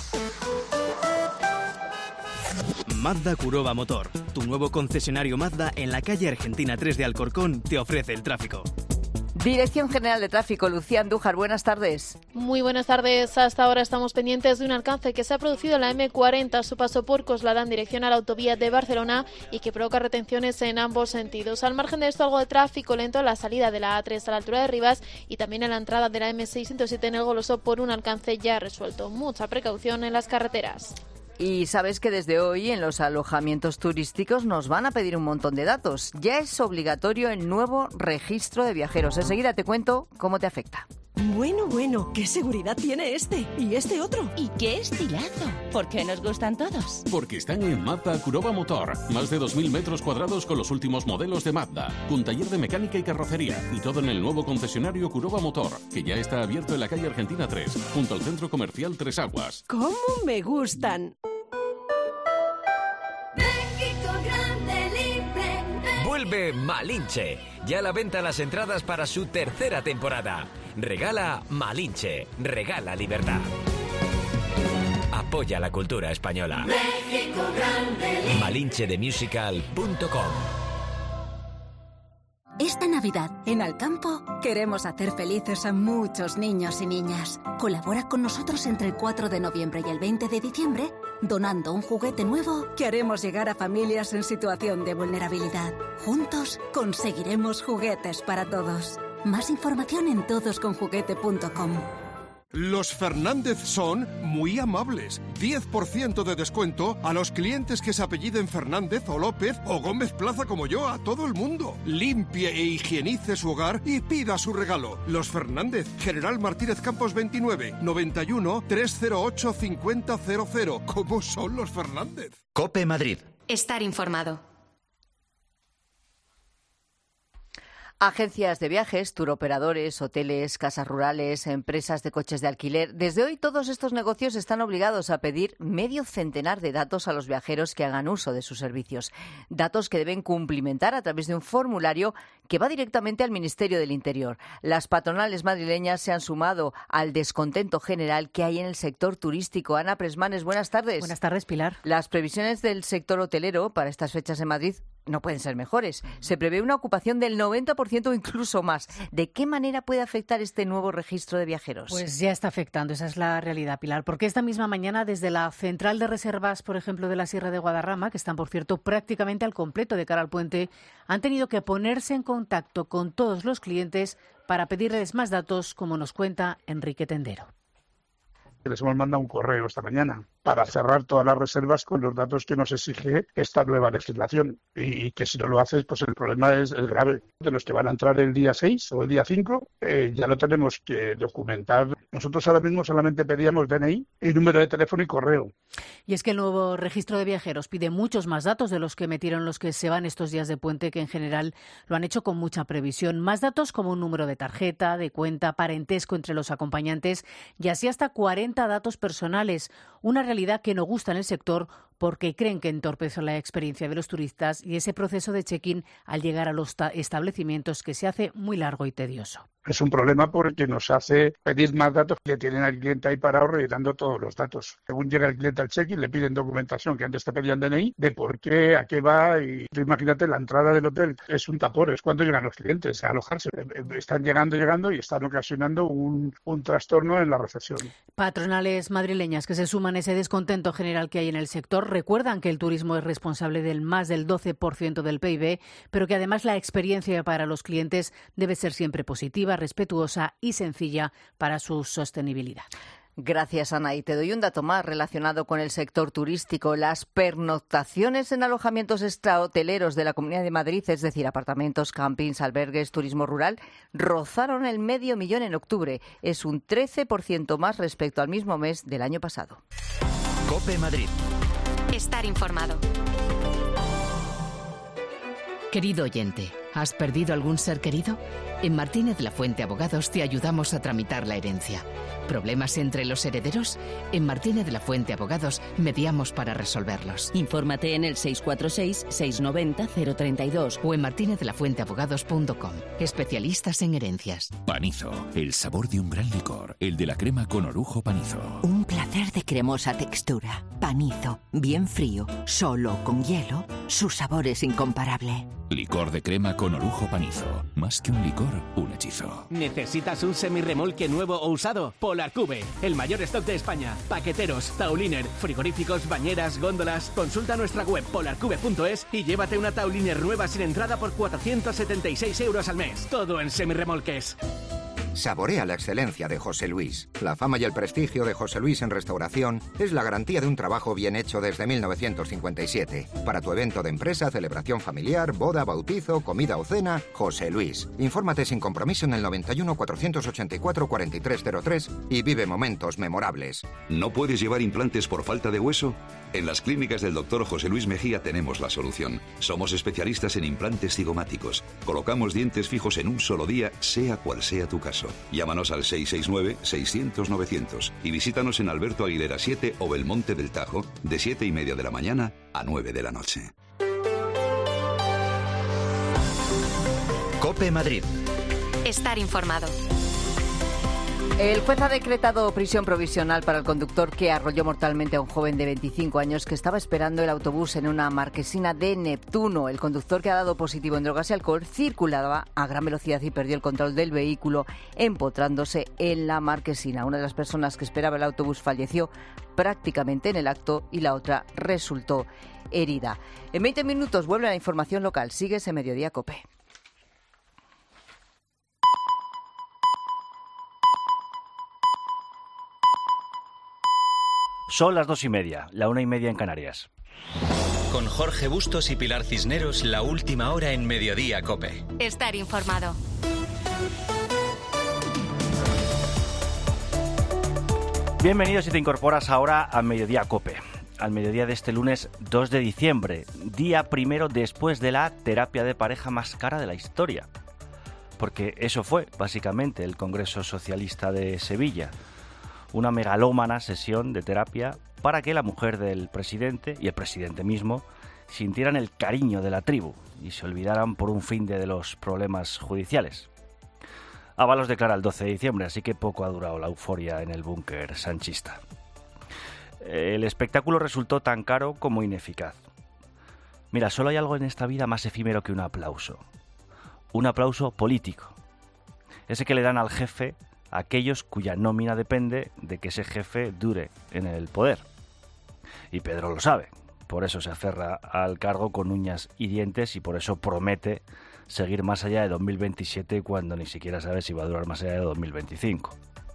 Mazda Kurova Motor, tu nuevo concesionario Mazda en la calle Argentina tres de Alcorcón, te ofrece el tráfico.
Dirección General de Tráfico, Lucía Andújar, buenas tardes.
Muy buenas tardes. Hasta ahora estamos pendientes de un alcance que se ha producido en la eme cuarenta a su paso por Coslada en dirección a la autovía de Barcelona y que provoca retenciones en ambos sentidos. Al margen de esto, algo de tráfico lento en la salida de la a tres a la altura de Rivas y también en la entrada de la eme seiscientos siete en el Goloso por un alcance ya resuelto. Mucha precaución en las carreteras.
Y sabes que desde hoy en los alojamientos turísticos nos van a pedir un montón de datos. Ya es obligatorio el nuevo registro de viajeros. Enseguida te cuento cómo te afecta.
Bueno, bueno, ¿qué seguridad tiene este? ¿Y este otro?
¿Y qué estilazo? ¿Por qué nos gustan todos?
Porque están en Mazda Kuroba Motor. Más de dos mil metros cuadrados con los últimos modelos de Mazda. Con taller de mecánica y carrocería. Y todo en el nuevo concesionario Kuroba Motor, que ya está abierto en la calle Argentina tres, junto al centro comercial Tres Aguas.
¿Cómo me gustan?
Vuelve Malinche. Ya a la venta las entradas para su tercera temporada. Regala Malinche. Regala libertad. Apoya la cultura española.
México grande.
malinche de musical punto com.
Esta Navidad, en Alcampo, queremos hacer felices a muchos niños y niñas. Colabora con nosotros entre el cuatro de noviembre y el veinte de diciembre, donando un juguete nuevo que haremos llegar a familias en situación de vulnerabilidad. Juntos conseguiremos juguetes para todos. Más información en todos con juguete punto com.
Los Fernández son muy amables. diez por ciento de descuento a los clientes que se apelliden Fernández o López o Gómez Plaza como yo, a todo el mundo. Limpie e higienice su hogar y pida su regalo. Los Fernández, General Martínez Campos veintinueve, noventa y uno, trescientos ocho, cincuenta cero cero. ¿Cómo son los Fernández?
COPE Madrid.
Estar informado.
Agencias de viajes, turoperadores, hoteles, casas rurales, empresas de coches de alquiler. Desde hoy todos estos negocios están obligados a pedir medio centenar de datos a los viajeros que hagan uso de sus servicios. Datos que deben cumplimentar a través de un formulario que va directamente al Ministerio del Interior. Las patronales madrileñas se han sumado al descontento general que hay en el sector turístico. Ana Presmanes, buenas tardes.
Buenas tardes, Pilar.
Las previsiones del sector hotelero para estas fechas en Madrid no pueden ser mejores. Se prevé una ocupación del noventa por ciento o incluso más. ¿De qué manera puede afectar este nuevo registro de viajeros?
Pues ya está afectando, esa es la realidad, Pilar. Porque esta misma mañana, desde la central de reservas, por ejemplo, de la Sierra de Guadarrama, que están, por cierto, prácticamente al completo de cara al puente, han tenido que ponerse en contacto con todos los clientes para pedirles más datos, como nos cuenta Enrique Tendero.
Les hemos mandado un correo esta mañana para cerrar todas las reservas con los datos que nos exige esta nueva legislación y que si no lo haces, pues el problema es, es grave. De los que van a entrar el día seis o el día cinco, eh, ya lo tenemos que documentar. Nosotros ahora mismo solamente pedíamos D N I y número de teléfono y correo.
Y es que el nuevo registro de viajeros pide muchos más datos de los que metieron los que se van estos días de puente, que en general lo han hecho con mucha previsión. Más datos como un número de tarjeta, de cuenta, parentesco entre los acompañantes y así hasta cuarenta datos personales. Una realidad que no gusta en el sector porque creen que entorpece la experiencia de los turistas y ese proceso de check-in al llegar a los establecimientos, que se hace muy largo y tedioso.
Es un problema porque nos hace pedir más datos, que tienen al cliente ahí parado rellenando todos los datos. Según llega el cliente al check-in, le piden documentación, que antes te pedían D N I, de por qué, a qué va, y tú imagínate, la entrada del hotel es un tapón, es cuando llegan los clientes a alojarse. Están llegando, llegando y están ocasionando un, un trastorno en la recepción.
Patronales madrileñas que se suman a ese descontento general que hay en el sector recuerdan que el turismo es responsable del más del doce por ciento del P I B, pero que además la experiencia para los clientes debe ser siempre positiva, respetuosa y sencilla para su sostenibilidad.
Gracias, Ana. Y te doy un dato más relacionado con el sector turístico. Las pernoctaciones en alojamientos extrahoteleros de la Comunidad de Madrid, es decir, apartamentos, campings, albergues, turismo rural, rozaron el medio millón en octubre. Es un trece por ciento más respecto al mismo mes del año pasado.
COPE Madrid.
Estar informado.
Querido oyente, ¿has perdido algún ser querido? En Martínez de la Fuente Abogados te ayudamos a tramitar la herencia. ¿Problemas entre los herederos? En Martínez de la Fuente Abogados mediamos para resolverlos.
Infórmate en el seis cuatro seis, seis nueve cero, cero tres dos
o en martínez de la fuente abogados punto com. Especialistas en herencias.
Panizo, el sabor de un gran licor, el de la crema con orujo Panizo.
Un placer de cremosa textura. Panizo, bien frío, solo con hielo, su sabor es incomparable.
Licor de crema con orujo Panizo. Más que un licor, un hechizo.
¿Necesitas un semirremolque nuevo o usado? Polarcube, el mayor stock de España. Paqueteros, tauliner, frigoríficos, bañeras, góndolas. Consulta nuestra web polarcube punto es y llévate una tauliner nueva sin entrada por cuatrocientos setenta y seis euros al mes. Todo en semirremolques.
Saborea la excelencia de José Luis. La fama y el prestigio de José Luis en restauración es la garantía de un trabajo bien hecho desde mil novecientos cincuenta y siete. Para tu evento de empresa, celebración familiar, boda, bautizo, comida o cena, José Luis. Infórmate sin compromiso en el noventa y uno, cuatrocientos ochenta y cuatro, cuarenta y tres cero tres y vive momentos memorables.
¿No puedes llevar implantes por falta de hueso? En las clínicas del doctor José Luis Mejía tenemos la solución. Somos especialistas en implantes cigomáticos. Colocamos dientes fijos en un solo día, sea cual sea tu caso. Llámanos al seis seis nueve, seiscientos, novecientos y visítanos en Alberto Aguilera siete o Belmonte del Tajo de siete y media de la mañana a nueve de la noche.
COPE Madrid.
Estar informado.
El juez ha decretado prisión provisional para el conductor que arrolló mortalmente a un joven de veinticinco años que estaba esperando el autobús en una marquesina de Neptuno. El conductor, que ha dado positivo en drogas y alcohol, circulaba a gran velocidad y perdió el control del vehículo empotrándose en la marquesina. Una de las personas que esperaba el autobús falleció prácticamente en el acto y la otra resultó herida. En veinte minutos vuelve la información local. Sigues en Mediodía COPE.
Son las dos y media, la una y media en Canarias.
Con Jorge Bustos y Pilar Cisneros, la última hora en Mediodía COPE.
Estar informado.
Bienvenidos si te incorporas ahora a Mediodía COPE, al mediodía de este lunes dos de diciembre, día primero después de la terapia de pareja más cara de la historia. Porque eso fue, básicamente, el Congreso Socialista de Sevilla. Una megalómana sesión de terapia para que la mujer del presidente y el presidente mismo sintieran el cariño de la tribu y se olvidaran por un fin de, de los problemas judiciales. Ábalos declara el doce de diciembre, así que poco ha durado la euforia en el búnker sanchista. El espectáculo resultó tan caro como ineficaz. Mira, solo hay algo en esta vida más efímero que un aplauso. Un aplauso político. Ese que le dan al jefe a aquellos cuya nómina depende de que ese jefe dure en el poder. Y Pedro lo sabe. Por eso se aferra al cargo con uñas y dientes y por eso promete seguir más allá de dos mil veintisiete cuando ni siquiera sabe si va a durar más allá de dos mil veinticinco.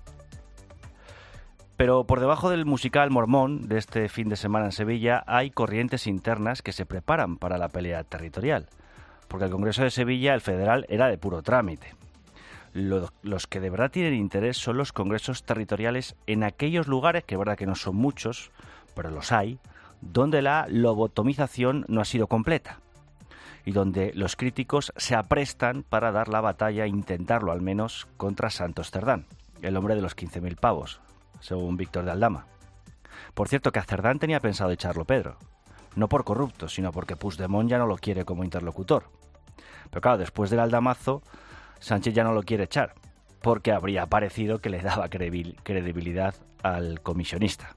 Pero por debajo del musical mormón de este fin de semana en Sevilla hay corrientes internas que se preparan para la pelea territorial. Porque el Congreso de Sevilla, el federal, era de puro trámite. Los que de verdad tienen interés son los congresos territoriales en aquellos lugares, que es verdad que no son muchos, pero los hay, donde la lobotomización no ha sido completa y donde los críticos se aprestan para dar la batalla, intentarlo al menos, contra Santos Cerdán, el hombre de los quince mil pavos, según Víctor de Aldama. Por cierto, que a Cerdán tenía pensado echarlo Pedro, no por corrupto, sino porque Puigdemont ya no lo quiere como interlocutor. Pero claro, después del aldamazo, Sánchez ya no lo quiere echar, porque habría parecido que le daba credibilidad al comisionista.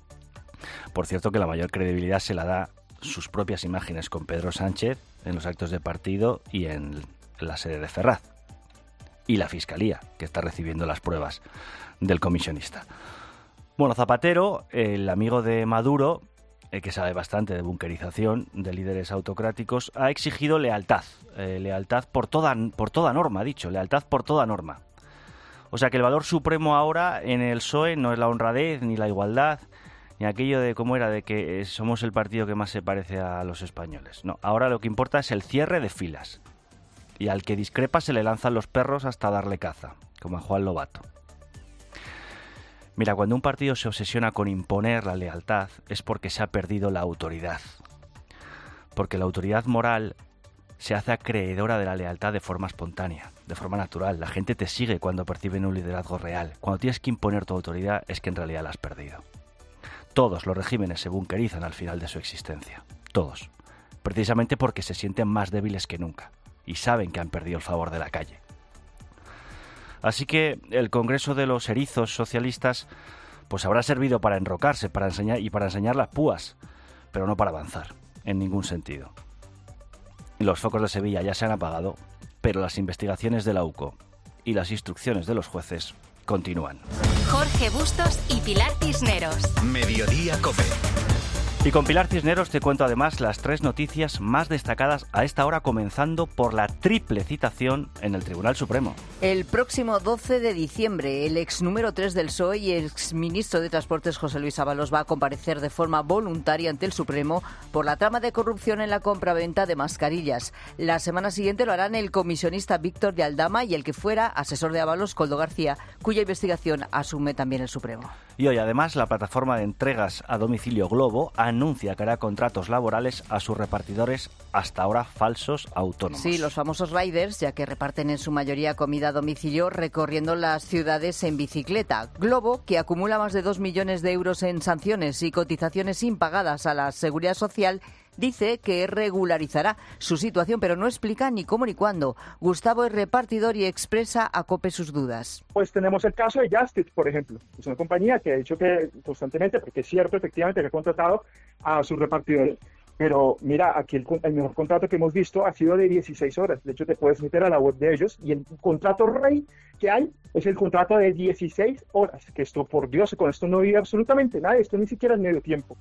Por cierto, que la mayor credibilidad se la da sus propias imágenes con Pedro Sánchez en los actos de partido y en la sede de Ferraz. Y la Fiscalía, que está recibiendo las pruebas del comisionista. Bueno, Zapatero, el amigo de Maduro, el que sabe bastante de bunkerización de líderes autocráticos, ha exigido lealtad. Eh, lealtad por toda, por toda norma, ha dicho, lealtad por toda norma. O sea que el valor supremo ahora en el P S O E no es la honradez, ni la igualdad, ni aquello de cómo era, de que somos el partido que más se parece a los españoles. No, ahora lo que importa es el cierre de filas. Y al que discrepa se le lanzan los perros hasta darle caza, como a Juan Lobato. Mira, cuando un partido se obsesiona con imponer la lealtad es porque se ha perdido la autoridad. Porque la autoridad moral se hace acreedora de la lealtad de forma espontánea, de forma natural. La gente te sigue cuando perciben un liderazgo real. Cuando tienes que imponer tu autoridad es que en realidad la has perdido. Todos los regímenes se bunkerizan al final de su existencia. Todos. Precisamente porque se sienten más débiles que nunca y saben que han perdido el favor de la calle. Así que el Congreso de los Erizos Socialistas pues habrá servido para enrocarse para enseñar, y para enseñar las púas, pero no para avanzar, en ningún sentido. Los focos de Sevilla ya se han apagado, pero las investigaciones de la U C O y las instrucciones de los jueces continúan.
Jorge Bustos y Pilar Cisneros.
Mediodía COPE.
Y con Pilar Cisneros te cuento además las tres noticias más destacadas a esta hora, comenzando por la triple citación en el Tribunal Supremo.
El próximo doce de diciembre, el ex número tres del P S O E y el ex ministro de Transportes José Luis Ábalos va a comparecer de forma voluntaria ante el Supremo por la trama de corrupción en la compraventa de mascarillas. La semana siguiente lo harán el comisionista Víctor de Aldama y el que fuera asesor de Ábalos, Koldo García, cuya investigación asume también el Supremo.
Y hoy además la plataforma de entregas a domicilio Globo anuncia que hará contratos laborales a sus repartidores hasta ahora falsos autónomos.
Sí, los famosos riders, ya que reparten en su mayoría comida a domicilio recorriendo las ciudades en bicicleta. Globo, que acumula más de dos millones de euros en sanciones y cotizaciones impagadas a la Seguridad Social, dice que regularizará su situación, pero no explica ni cómo ni cuándo. Gustavo es repartidor y expresa a COPE sus dudas.
Pues tenemos el caso de Justit, por ejemplo. Es una compañía que ha dicho que constantemente, porque es cierto efectivamente que ha contratado a sus repartidores. Pero mira, aquí el, el mejor contrato que hemos visto ha sido de dieciséis horas. De hecho, te puedes meter a la web de ellos y el contrato rey que hay es el contrato de dieciséis horas. Que esto, por Dios, con esto no vive absolutamente nada. Esto ni siquiera es medio tiempo.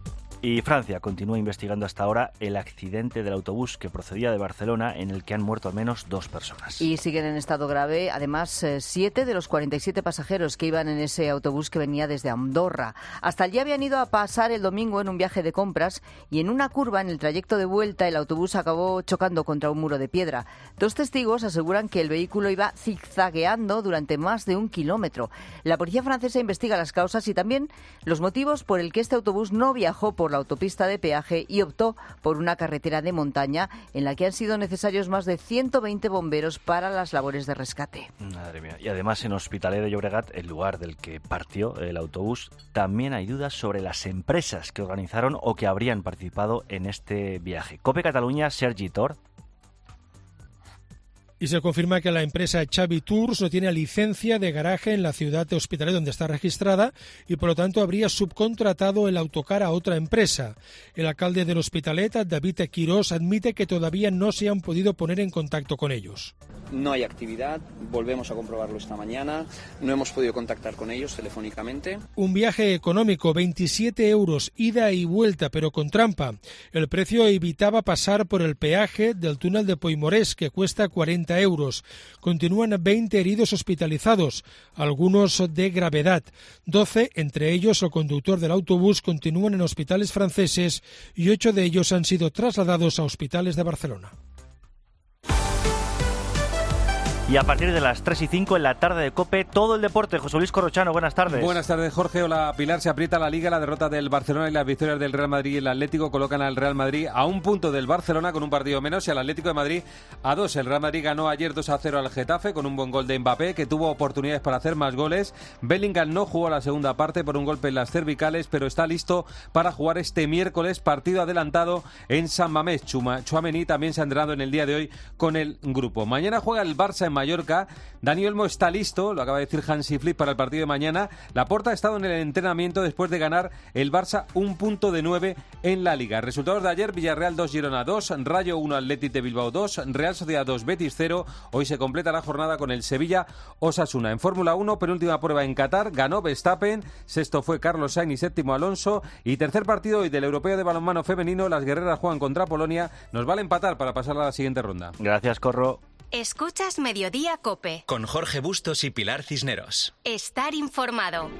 Y Francia continúa investigando hasta ahora el accidente del autobús que procedía de Barcelona, en el que han muerto al menos dos personas.
Y siguen en estado grave, además, eh, siete de los cuarenta y siete pasajeros que iban en ese autobús que venía desde Andorra. Hasta allí habían ido a pasar el domingo en un viaje de compras y en una curva en el trayecto de vuelta el autobús acabó chocando contra un muro de piedra. Dos testigos aseguran que el vehículo iba zigzagueando durante más de un kilómetro. La policía francesa investiga las causas y también los motivos por el que este autobús no viajó por la autopista de peaje y optó por una carretera de montaña en la que han sido necesarios más de ciento veinte bomberos para las labores de rescate.
Madre mía. Y además en Hospitalet de Llobregat, el lugar del que partió el autobús, también hay dudas sobre las empresas que organizaron o que habrían participado en este viaje. COPE Cataluña, Sergi Tor.
Y se confirma que la empresa Xavi Tours no tiene licencia de garaje en la ciudad de Hospitalet donde está registrada y por lo tanto habría subcontratado el autocar a otra empresa. El alcalde del Hospitalet, David Quirós, admite que todavía no se han podido poner en contacto con ellos.
No hay actividad, volvemos a comprobarlo esta mañana, no hemos podido contactar con ellos telefónicamente.
Un viaje económico, veintisiete euros, ida y vuelta, pero con trampa. El precio evitaba pasar por el peaje del túnel de Poimorés, que cuesta cuarenta euros. Continúan veinte heridos hospitalizados, algunos de gravedad. doce, entre ellos el conductor del autobús, continúan en hospitales franceses y ocho de ellos han sido trasladados a hospitales de Barcelona.
Y a partir de las tres y cinco en la tarde de COPE, todo el deporte. José Luis Corrochano, buenas tardes.
Buenas tardes, Jorge. Hola, Pilar. Se aprieta la Liga. La derrota del Barcelona y las victorias del Real Madrid y el Atlético colocan al Real Madrid a un punto del Barcelona con un partido menos y al Atlético de Madrid a dos. El Real Madrid ganó ayer dos a cero al Getafe con un buen gol de Mbappé, que tuvo oportunidades para hacer más goles. Bellingham no jugó la segunda parte por un golpe en las cervicales, pero está listo para jugar este miércoles, partido adelantado en San Mamés. Tchouaméni también se ha entrenado en el día de hoy con el grupo. Mañana juega el Barça en Mallorca. Dani Olmo está listo, lo acaba de decir Hansi Flick, para el partido de mañana. Laporta ha estado en el entrenamiento después de ganar el Barça un punto de nueve en la Liga. Resultados de ayer: Villarreal dos, Girona dos, Rayo uno, Athletic de Bilbao dos, Real Sociedad dos, Betis cero. Hoy se completa la jornada con el Sevilla Osasuna. En Fórmula uno, penúltima prueba en Qatar, ganó Verstappen, sexto fue Carlos Sainz y séptimo Alonso. Y tercer partido hoy del Europeo de Balonmano Femenino, las guerreras juegan contra Polonia. Nos vale empatar para pasar a la siguiente ronda.
Gracias, Corro.
Escuchas Mediodía COPE.
Con Jorge Bustos y Pilar Cisneros.
Estar informado.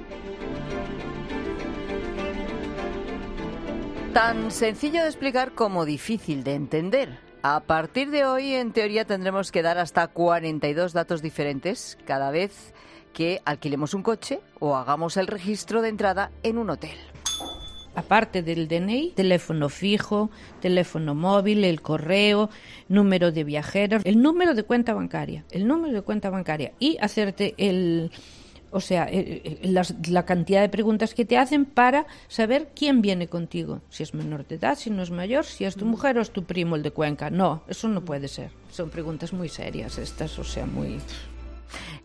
Tan sencillo de explicar como difícil de entender. A partir de hoy, en teoría, tendremos que dar hasta cuarenta y dos datos diferentes cada vez que alquilemos un coche o hagamos el registro de entrada en un hotel.
Aparte del D N I, teléfono fijo, teléfono móvil, el correo, número de viajeros, el número de cuenta bancaria, el número de cuenta bancaria y hacerte el, o sea, el, el, la, la cantidad de preguntas que te hacen para saber quién viene contigo, si es menor de edad, si no es mayor, si es tu mujer o es tu primo el de Cuenca. No, eso no puede ser. Son preguntas muy serias estas, o sea, muy...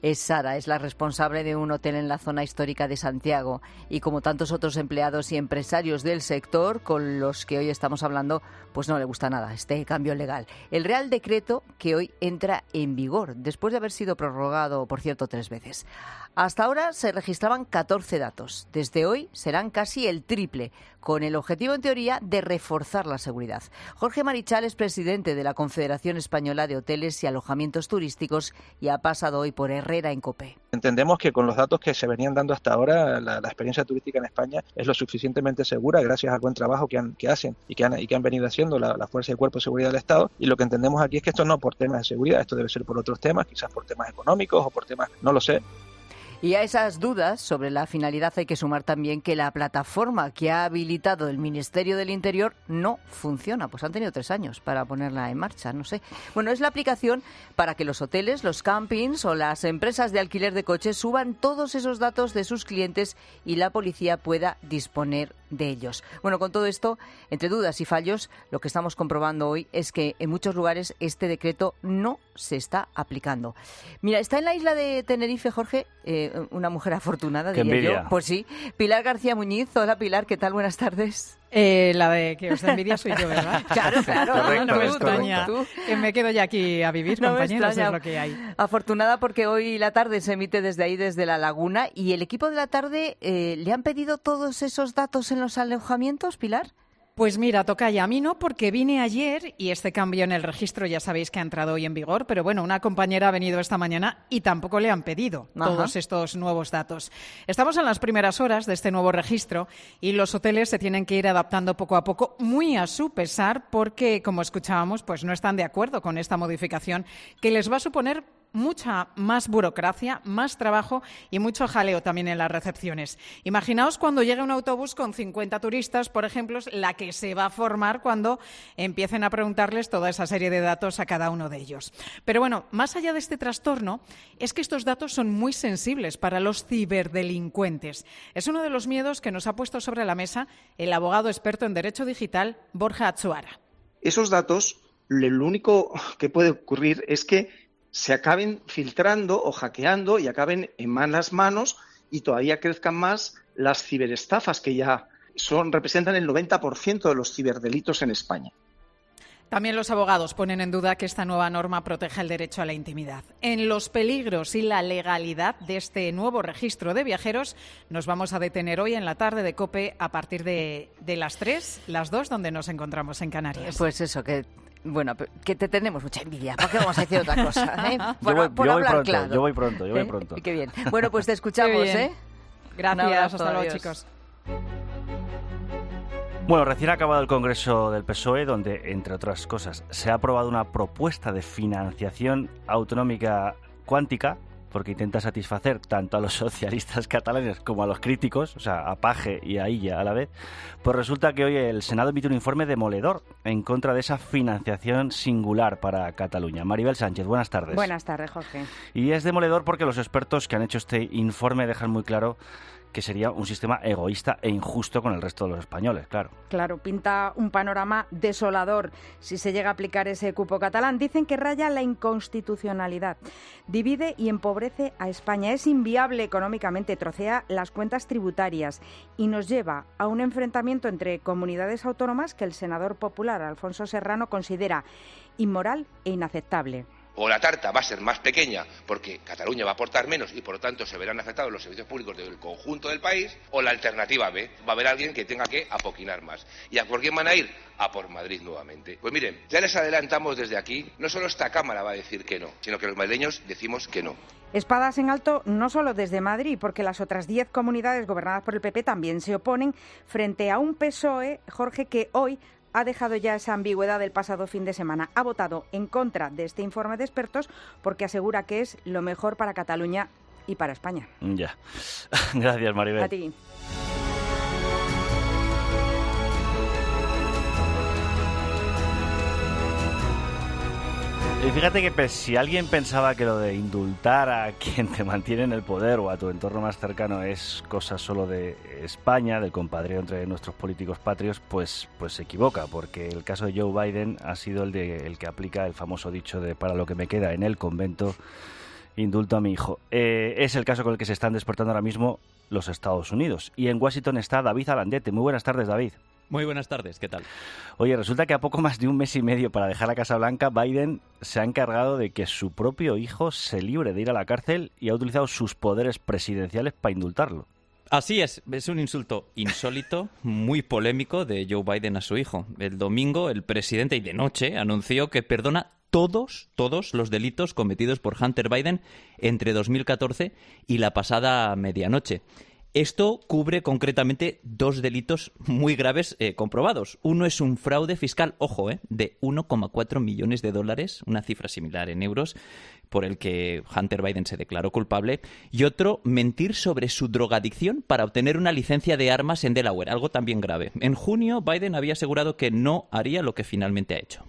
Es Sara, es la responsable de un hotel en la zona histórica de Santiago y como tantos otros empleados y empresarios del sector con los que hoy estamos hablando, pues no le gusta nada este cambio legal. El Real Decreto que hoy entra en vigor, después de haber sido prorrogado, por cierto, tres veces. Hasta ahora se registraban catorce datos. Desde hoy serán casi el triple, con el objetivo, en teoría, de reforzar la seguridad. Jorge Marichal es presidente de la Confederación Española de Hoteles y Alojamientos Turísticos y ha pasado hoy por Herrera en COPE.
Entendemos que con los datos que se venían dando hasta ahora, la, la experiencia turística en España es lo suficientemente segura gracias al buen trabajo que, han, que hacen y que han, y que han venido haciendo la, la Fuerza y Cuerpo de Seguridad del Estado. Y lo que entendemos aquí es que esto no por temas de seguridad, esto debe ser por otros temas, quizás por temas económicos o por temas, no lo sé.
Y a esas dudas sobre la finalidad hay que sumar también que la plataforma que ha habilitado el Ministerio del Interior no funciona. Pues han tenido tres años para ponerla en marcha, no sé. Bueno, es la aplicación para que los hoteles, los campings o las empresas de alquiler de coches suban todos esos datos de sus clientes y la policía pueda disponer de ellos. Bueno, con todo esto, entre dudas y fallos, lo que estamos comprobando hoy es que en muchos lugares este decreto no se está aplicando. Mira, está en la isla de Tenerife, Jorge, eh, una mujer afortunada,
Qué
diría
envidia.
yo. Pues sí, Pilar García Muñiz. Hola, Pilar, ¿qué tal? Buenas tardes.
Eh, la de que os da envidia soy yo, ¿verdad?
Claro, claro.
Correcto, no me
tú,
extraña.
tú.
Que me quedo ya aquí a vivir,
No me
compañeros,
extraña.
es lo que hay.
Afortunada porque hoy la tarde se emite desde ahí, desde La Laguna, y el equipo de la tarde, eh, ¿le han pedido todos esos datos en los alojamientos, Pilar?
Pues mira, tocaya, a mí no, porque vine ayer y este cambio en el registro ya sabéis que ha entrado hoy en vigor, pero bueno, una compañera ha venido esta mañana y tampoco le han pedido
Ajá.
todos estos nuevos datos. Estamos en las primeras horas de este nuevo registro y los hoteles se tienen que ir adaptando poco a poco, muy a su pesar, porque, como escuchábamos, pues no están de acuerdo con esta modificación que les va a suponer mucha más burocracia, más trabajo y mucho jaleo también en las recepciones. Imaginaos cuando llegue un autobús con cincuenta turistas, por ejemplo, la que se va a formar cuando empiecen a preguntarles toda esa serie de datos a cada uno de ellos. Pero bueno, más allá de este trastorno, es que estos datos son muy sensibles para los ciberdelincuentes. Es uno de los miedos que nos ha puesto sobre la mesa el abogado experto en Derecho Digital, Borja Atsuara.
Esos datos, lo único que puede ocurrir es que se acaben filtrando o hackeando y acaben en malas manos y todavía crezcan más las ciberestafas que ya son representan el noventa por ciento de los ciberdelitos en España.
También los abogados ponen en duda que esta nueva norma proteja el derecho a la intimidad. En los peligros y la legalidad de este nuevo registro de viajeros nos vamos a detener hoy en la tarde de COPE a partir de, de las tres, las dos, donde nos encontramos en Canarias.
Pues eso, que... Bueno, que te tenemos mucha envidia. ¿Para qué vamos a decir otra cosa? ¿eh? Por,
yo voy,
por
yo voy
hablar
pronto,
claro.
yo voy pronto, yo voy
¿Eh?
pronto.
Qué bien. Bueno, pues te escuchamos, ¿eh?
Gracias,
abrazo,
hasta luego,
adiós.
chicos.
Bueno, recién ha acabado el Congreso del P S O E, donde, entre otras cosas, se ha aprobado una propuesta de financiación autonómica cuántica, porque intenta satisfacer tanto a los socialistas catalanes como a los críticos, o sea, a Paje y a Illa a la vez. Pues resulta que hoy el Senado emite un informe demoledor en contra de esa financiación singular para Cataluña. Maribel Sánchez, buenas tardes.
Buenas tardes, Jorge.
Y es demoledor porque los expertos que han hecho este informe dejan muy claro que sería un sistema egoísta e injusto con el resto de los españoles, claro.
Claro, pinta un panorama desolador si se llega a aplicar ese cupo catalán. Dicen que raya la inconstitucionalidad, divide y empobrece a España, es inviable económicamente, trocea las cuentas tributarias y nos lleva a un enfrentamiento entre comunidades autónomas que el senador popular Alfonso Serrano considera inmoral e inaceptable.
O la tarta va a ser más pequeña porque Cataluña va a aportar menos y por lo tanto se verán afectados los servicios públicos del conjunto del país, o la alternativa B, va a haber alguien que tenga que apoquinar más. ¿Y a por quién van a ir? A por Madrid nuevamente. Pues miren, ya les adelantamos desde aquí, no solo esta Cámara va a decir que no, sino que los madrileños decimos que no.
Espadas en alto no solo desde Madrid, porque las otras diez comunidades gobernadas por el P P también se oponen frente a un P S O E, Jorge, que hoy ha dejado ya esa ambigüedad del pasado fin de semana. Ha votado en contra de este informe de expertos porque asegura que es lo mejor para Cataluña y para España.
Ya. Gracias, Maribel.
A ti.
Y fíjate que pues, si alguien pensaba que lo de indultar a quien te mantiene en el poder o a tu entorno más cercano es cosa solo de España, del compadreo entre nuestros políticos patrios, pues, pues se equivoca, porque el caso de Joe Biden ha sido el, de, el que aplica el famoso dicho de para lo que me queda en el convento, Indulto a mi hijo. Eh, es el caso con el que se están despertando ahora mismo los Estados Unidos. Y en Washington está David Alandete. Muy buenas tardes, David.
Muy buenas tardes, ¿qué tal?
Oye, resulta que a poco más de un mes y medio para dejar la Casa Blanca, Biden se ha encargado de que su propio hijo se libre de ir a la cárcel y ha utilizado sus poderes presidenciales para indultarlo.
Así es, es un insulto insólito, muy polémico de Joe Biden a su hijo. El domingo, el presidente, y de noche, anunció que perdona todos, todos los delitos cometidos por Hunter Biden entre dos mil catorce y la pasada medianoche. Esto cubre concretamente dos delitos muy graves eh, comprobados. Uno es un fraude fiscal, ojo, eh, de uno coma cuatro millones de dólares, una cifra similar en euros, por el que Hunter Biden se declaró culpable. Y otro, mentir sobre su drogadicción para obtener una licencia de armas en Delaware, algo también grave. En junio, Biden había asegurado que no haría lo que finalmente ha hecho.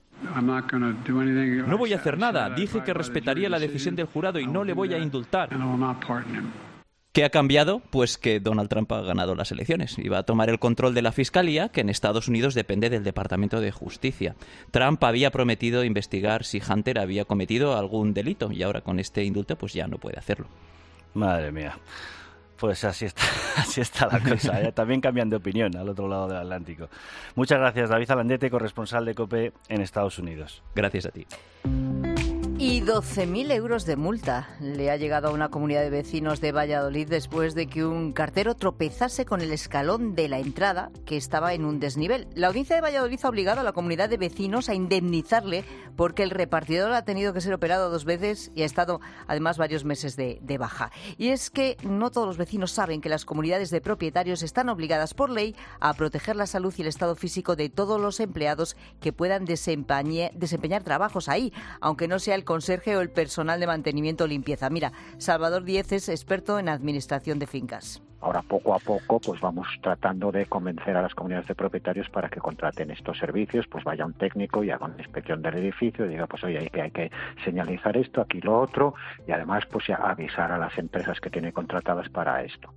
No voy a hacer nada. Dije que respetaría la decisión del jurado y no le voy a indultar. ¿Qué ha cambiado? Pues que Donald Trump ha ganado las elecciones y va a tomar el control de la Fiscalía, que en Estados Unidos depende del Departamento de Justicia. Trump había prometido investigar si Hunter había cometido algún delito y ahora con este indulto pues ya no puede hacerlo.
Madre mía. Pues así está, así está la cosa, ¿eh? También cambian de opinión al otro lado del Atlántico. Muchas gracias, David Alandete, corresponsal de COPE en Estados Unidos.
Gracias a ti.
Y doce mil euros de multa le ha llegado a una comunidad de vecinos de Valladolid después de que un cartero tropezase con el escalón de la entrada que estaba en un desnivel. La audiencia de Valladolid ha obligado a la comunidad de vecinos a indemnizarle porque el repartidor ha tenido que ser operado dos veces y ha estado además varios meses de, de baja. Y es que no todos los vecinos saben que las comunidades de propietarios están obligadas por ley a proteger la salud y el estado físico de todos los empleados que puedan desempeñar, desempeñar trabajos ahí, aunque no sea el conserje o el personal de mantenimiento o limpieza. Mira, Salvador Díez es experto en administración de fincas.
Ahora, poco a poco, pues vamos tratando de convencer a las comunidades de propietarios para que contraten estos servicios, pues vaya un técnico y haga una inspección del edificio y diga, pues oye, hay que, hay que señalizar esto, aquí lo otro, y además, pues ya avisar a las empresas que tiene contratadas para esto.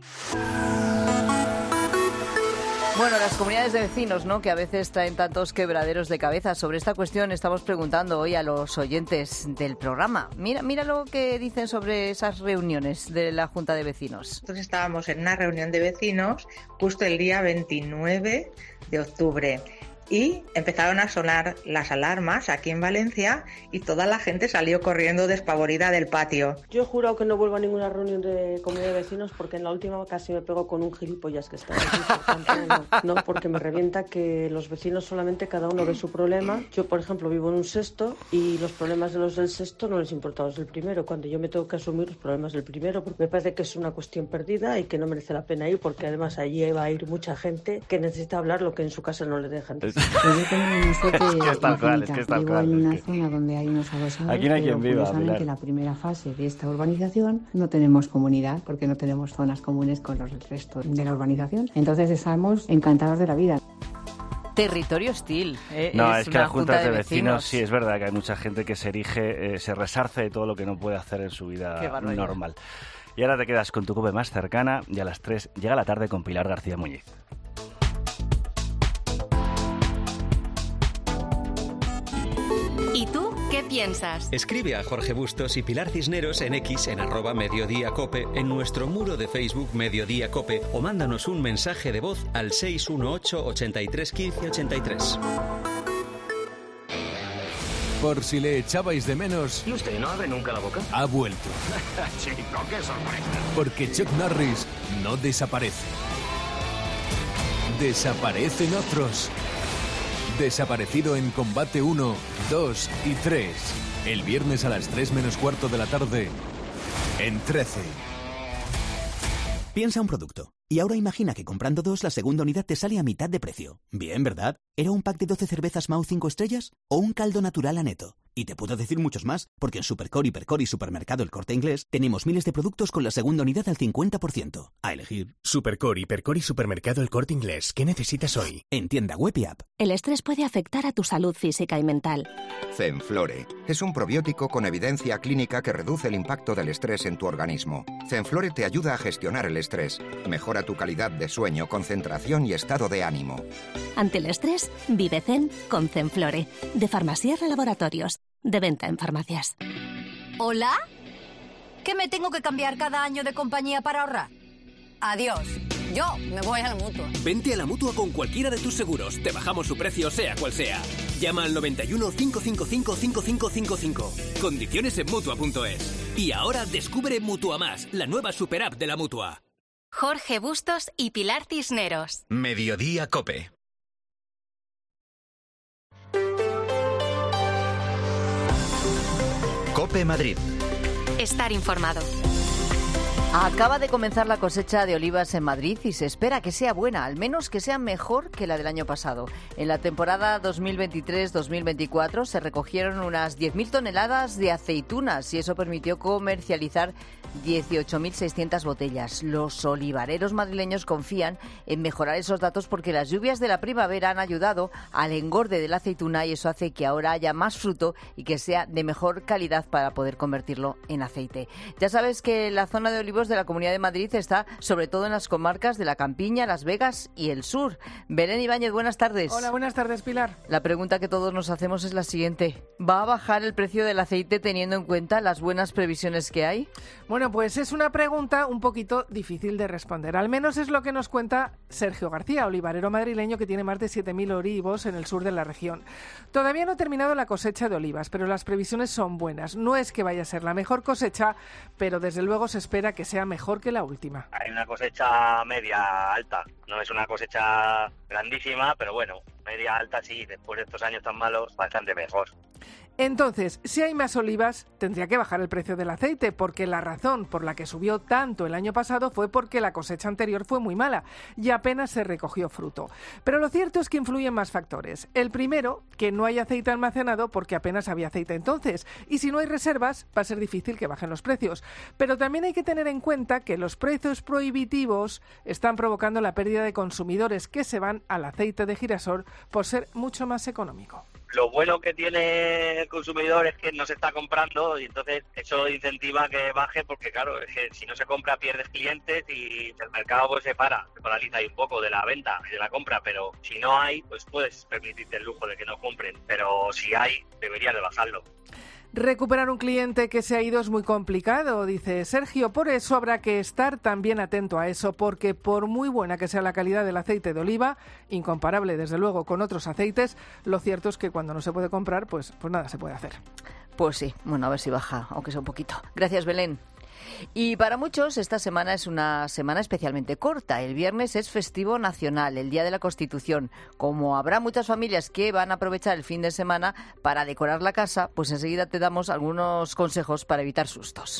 Bueno, las comunidades de vecinos, ¿no?, que a veces traen tantos quebraderos de cabeza. Sobre esta cuestión estamos preguntando hoy a los oyentes del programa. Mira, mira lo que dicen sobre esas reuniones de la Junta de Vecinos.
Nosotros estábamos en una reunión de vecinos justo el día veintinueve de octubre. Y empezaron a sonar las alarmas aquí en Valencia y toda la gente salió corriendo despavorida del patio.
Yo he jurado que no vuelvo a ninguna reunión de comunidad de vecinos porque en la última casi me pego con un gilipollas que está aquí. Por tanto, no, no, porque me revienta que los vecinos solamente cada uno ve su problema. Yo, por ejemplo, vivo en un sexto y los problemas de los del sexto no les importa los del primero, cuando yo me tengo que asumir los problemas del primero, porque me parece que es una cuestión perdida y que no merece la pena ir, porque además allí va a ir mucha gente que necesita hablar lo que en su casa no le dejan.
Pues yo tengo una suerte
es que es tal cual, es que es tal
vivo
cual,
en una
es que...
zona donde hay unos adosados,
aquí no hay quien
pero
viva,
curiosamente
Pilar.
la primera fase de esta urbanización no tenemos comunidad porque no tenemos zonas comunes con los del resto de la urbanización. Entonces estamos encantados de la vida.
Territorio hostil. Eh,
no,
es,
es que las juntas de vecinos,
vecinos,
sí, es verdad que hay mucha gente que se erige, eh, se resarce de todo lo que no puede hacer en su vida normal. Y ahora te quedas con tu COPE más cercana y a las tres llega la tarde con Pilar García Muñiz.
¿Y tú qué piensas?
Escribe a Jorge Bustos y Pilar Cisneros en X en arroba Mediodía Cope, en nuestro muro de Facebook Mediodía Cope, o mándanos un mensaje de voz al seis uno ocho, ochenta y tres, quince, ochenta y tres.
Por si le echabais de menos...
¿Y usted no abre nunca la boca?
Ha vuelto.
Chico, qué sorpresa.
Porque Chuck Norris no desaparece. Desaparecen otros. Desaparecido en Combate uno, dos y tres. El viernes a las tres menos cuarto de la tarde. En trece.
Piensa un producto. Y ahora imagina que comprando dos, la segunda unidad te sale a mitad de precio. Bien, ¿verdad? ¿Era un pack de doce cervezas Mau cinco estrellas? ¿O un caldo natural Aneto? Y te puedo decir muchos más, porque en Supercore, Hipercore y Supermercado El Corte Inglés tenemos miles de productos con la segunda unidad al cincuenta por ciento. A elegir.
Supercore, Hipercore y Supermercado El Corte Inglés. ¿Qué necesitas hoy?
En tienda web y app.
El estrés puede afectar a tu salud física y mental.
Zenflore es un probiótico con evidencia clínica que reduce el impacto del estrés en tu organismo. Zenflore te ayuda a gestionar el estrés, mejora tu calidad de sueño, concentración y estado de ánimo.
Ante el estrés, vive Zen con Zenflore, de Farmasierra Laboratorios, de venta en farmacias.
¿Hola?
¿Que me tengo que cambiar cada año de compañía para ahorrar? Adiós. Yo me voy a la Mutua.
Vente a la Mutua con cualquiera de tus seguros. Te bajamos su precio, sea cual sea. Llama al noventa y uno, cinco cinco cinco, cinco cinco cinco cinco. Condiciones en Mutua punto es. Y ahora descubre Mutua Más, la nueva super app de la Mutua.
Jorge Bustos y Pilar Cisneros.
Mediodía COPE. COPE Madrid.
Estar informado.
Acaba de comenzar la cosecha de olivas en Madrid y se espera que sea buena, al menos que sea mejor que la del año pasado. En la temporada dos mil veintitrés dos mil veinticuatro se recogieron unas diez mil toneladas de aceitunas y eso permitió comercializar dieciocho mil seiscientas botellas. Los olivareros madrileños confían en mejorar esos datos porque las lluvias de la primavera han ayudado al engorde de la aceituna y eso hace que ahora haya más fruto y que sea de mejor calidad para poder convertirlo en aceite. Ya sabes que la zona de olivos de la Comunidad de Madrid está sobre todo en las comarcas de la Campiña, Las Vegas y el sur. Belén Ibáñez, buenas tardes.
Hola, buenas tardes, Pilar.
La pregunta que todos nos hacemos es la siguiente. ¿Va a bajar el precio del aceite teniendo en cuenta las buenas previsiones que hay?
Bueno, pues es una pregunta un poquito difícil de responder. Al menos es lo que nos cuenta Sergio García, olivarero madrileño que tiene más de siete mil olivos en el sur de la región. Todavía no ha terminado la cosecha de olivas, pero las previsiones son buenas. No es que vaya a ser la mejor cosecha, pero desde luego se espera que sea mejor que la última.
Hay una cosecha media alta, no es una cosecha grandísima, pero bueno, media alta sí, después de estos años tan malos, bastante mejor.
Entonces, si hay más olivas, tendría que bajar el precio del aceite, porque la razón por la que subió tanto el año pasado fue porque la cosecha anterior fue muy mala y apenas se recogió fruto. Pero lo cierto es que influyen más factores. El primero, que no hay aceite almacenado porque apenas había aceite entonces, y si no hay reservas, va a ser difícil que bajen los precios. Pero también hay que tener en cuenta que los precios prohibitivos están provocando la pérdida de consumidores que se van al aceite de girasol por ser mucho más económico.
Lo bueno que tiene el consumidor es que no se está comprando y entonces eso incentiva que baje porque, claro, es que si no se compra pierdes clientes y el mercado pues se para, se paraliza ahí un poco de la venta y de la compra, pero si no hay, pues puedes permitirte el lujo de que no compren, pero si hay, deberías de bajarlo.
Recuperar un cliente que se ha ido es muy complicado, dice Sergio. Por eso habrá que estar también atento a eso, porque por muy buena que sea la calidad del aceite de oliva, incomparable desde luego con otros aceites, lo cierto es que cuando no se puede comprar, pues, pues nada se puede hacer.
Pues sí, bueno, a ver si baja, aunque sea un poquito. Gracias, Belén. Y para muchos esta semana es una semana especialmente corta. El viernes es festivo nacional, el Día de la Constitución. Como habrá muchas familias que van a aprovechar el fin de semana para decorar la casa, pues enseguida te damos algunos consejos para evitar sustos.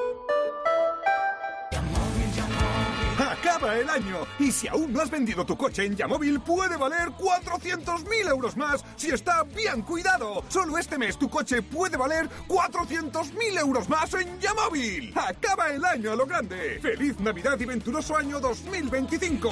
Acaba el año y si aún no has vendido tu coche en Yamóvil puede valer cuatrocientos mil euros más si está bien cuidado. Solo este mes tu coche puede valer cuatrocientos mil euros más en Yamóvil. Acaba el año a lo grande. ¡Feliz Navidad y venturoso año dos mil veinticinco!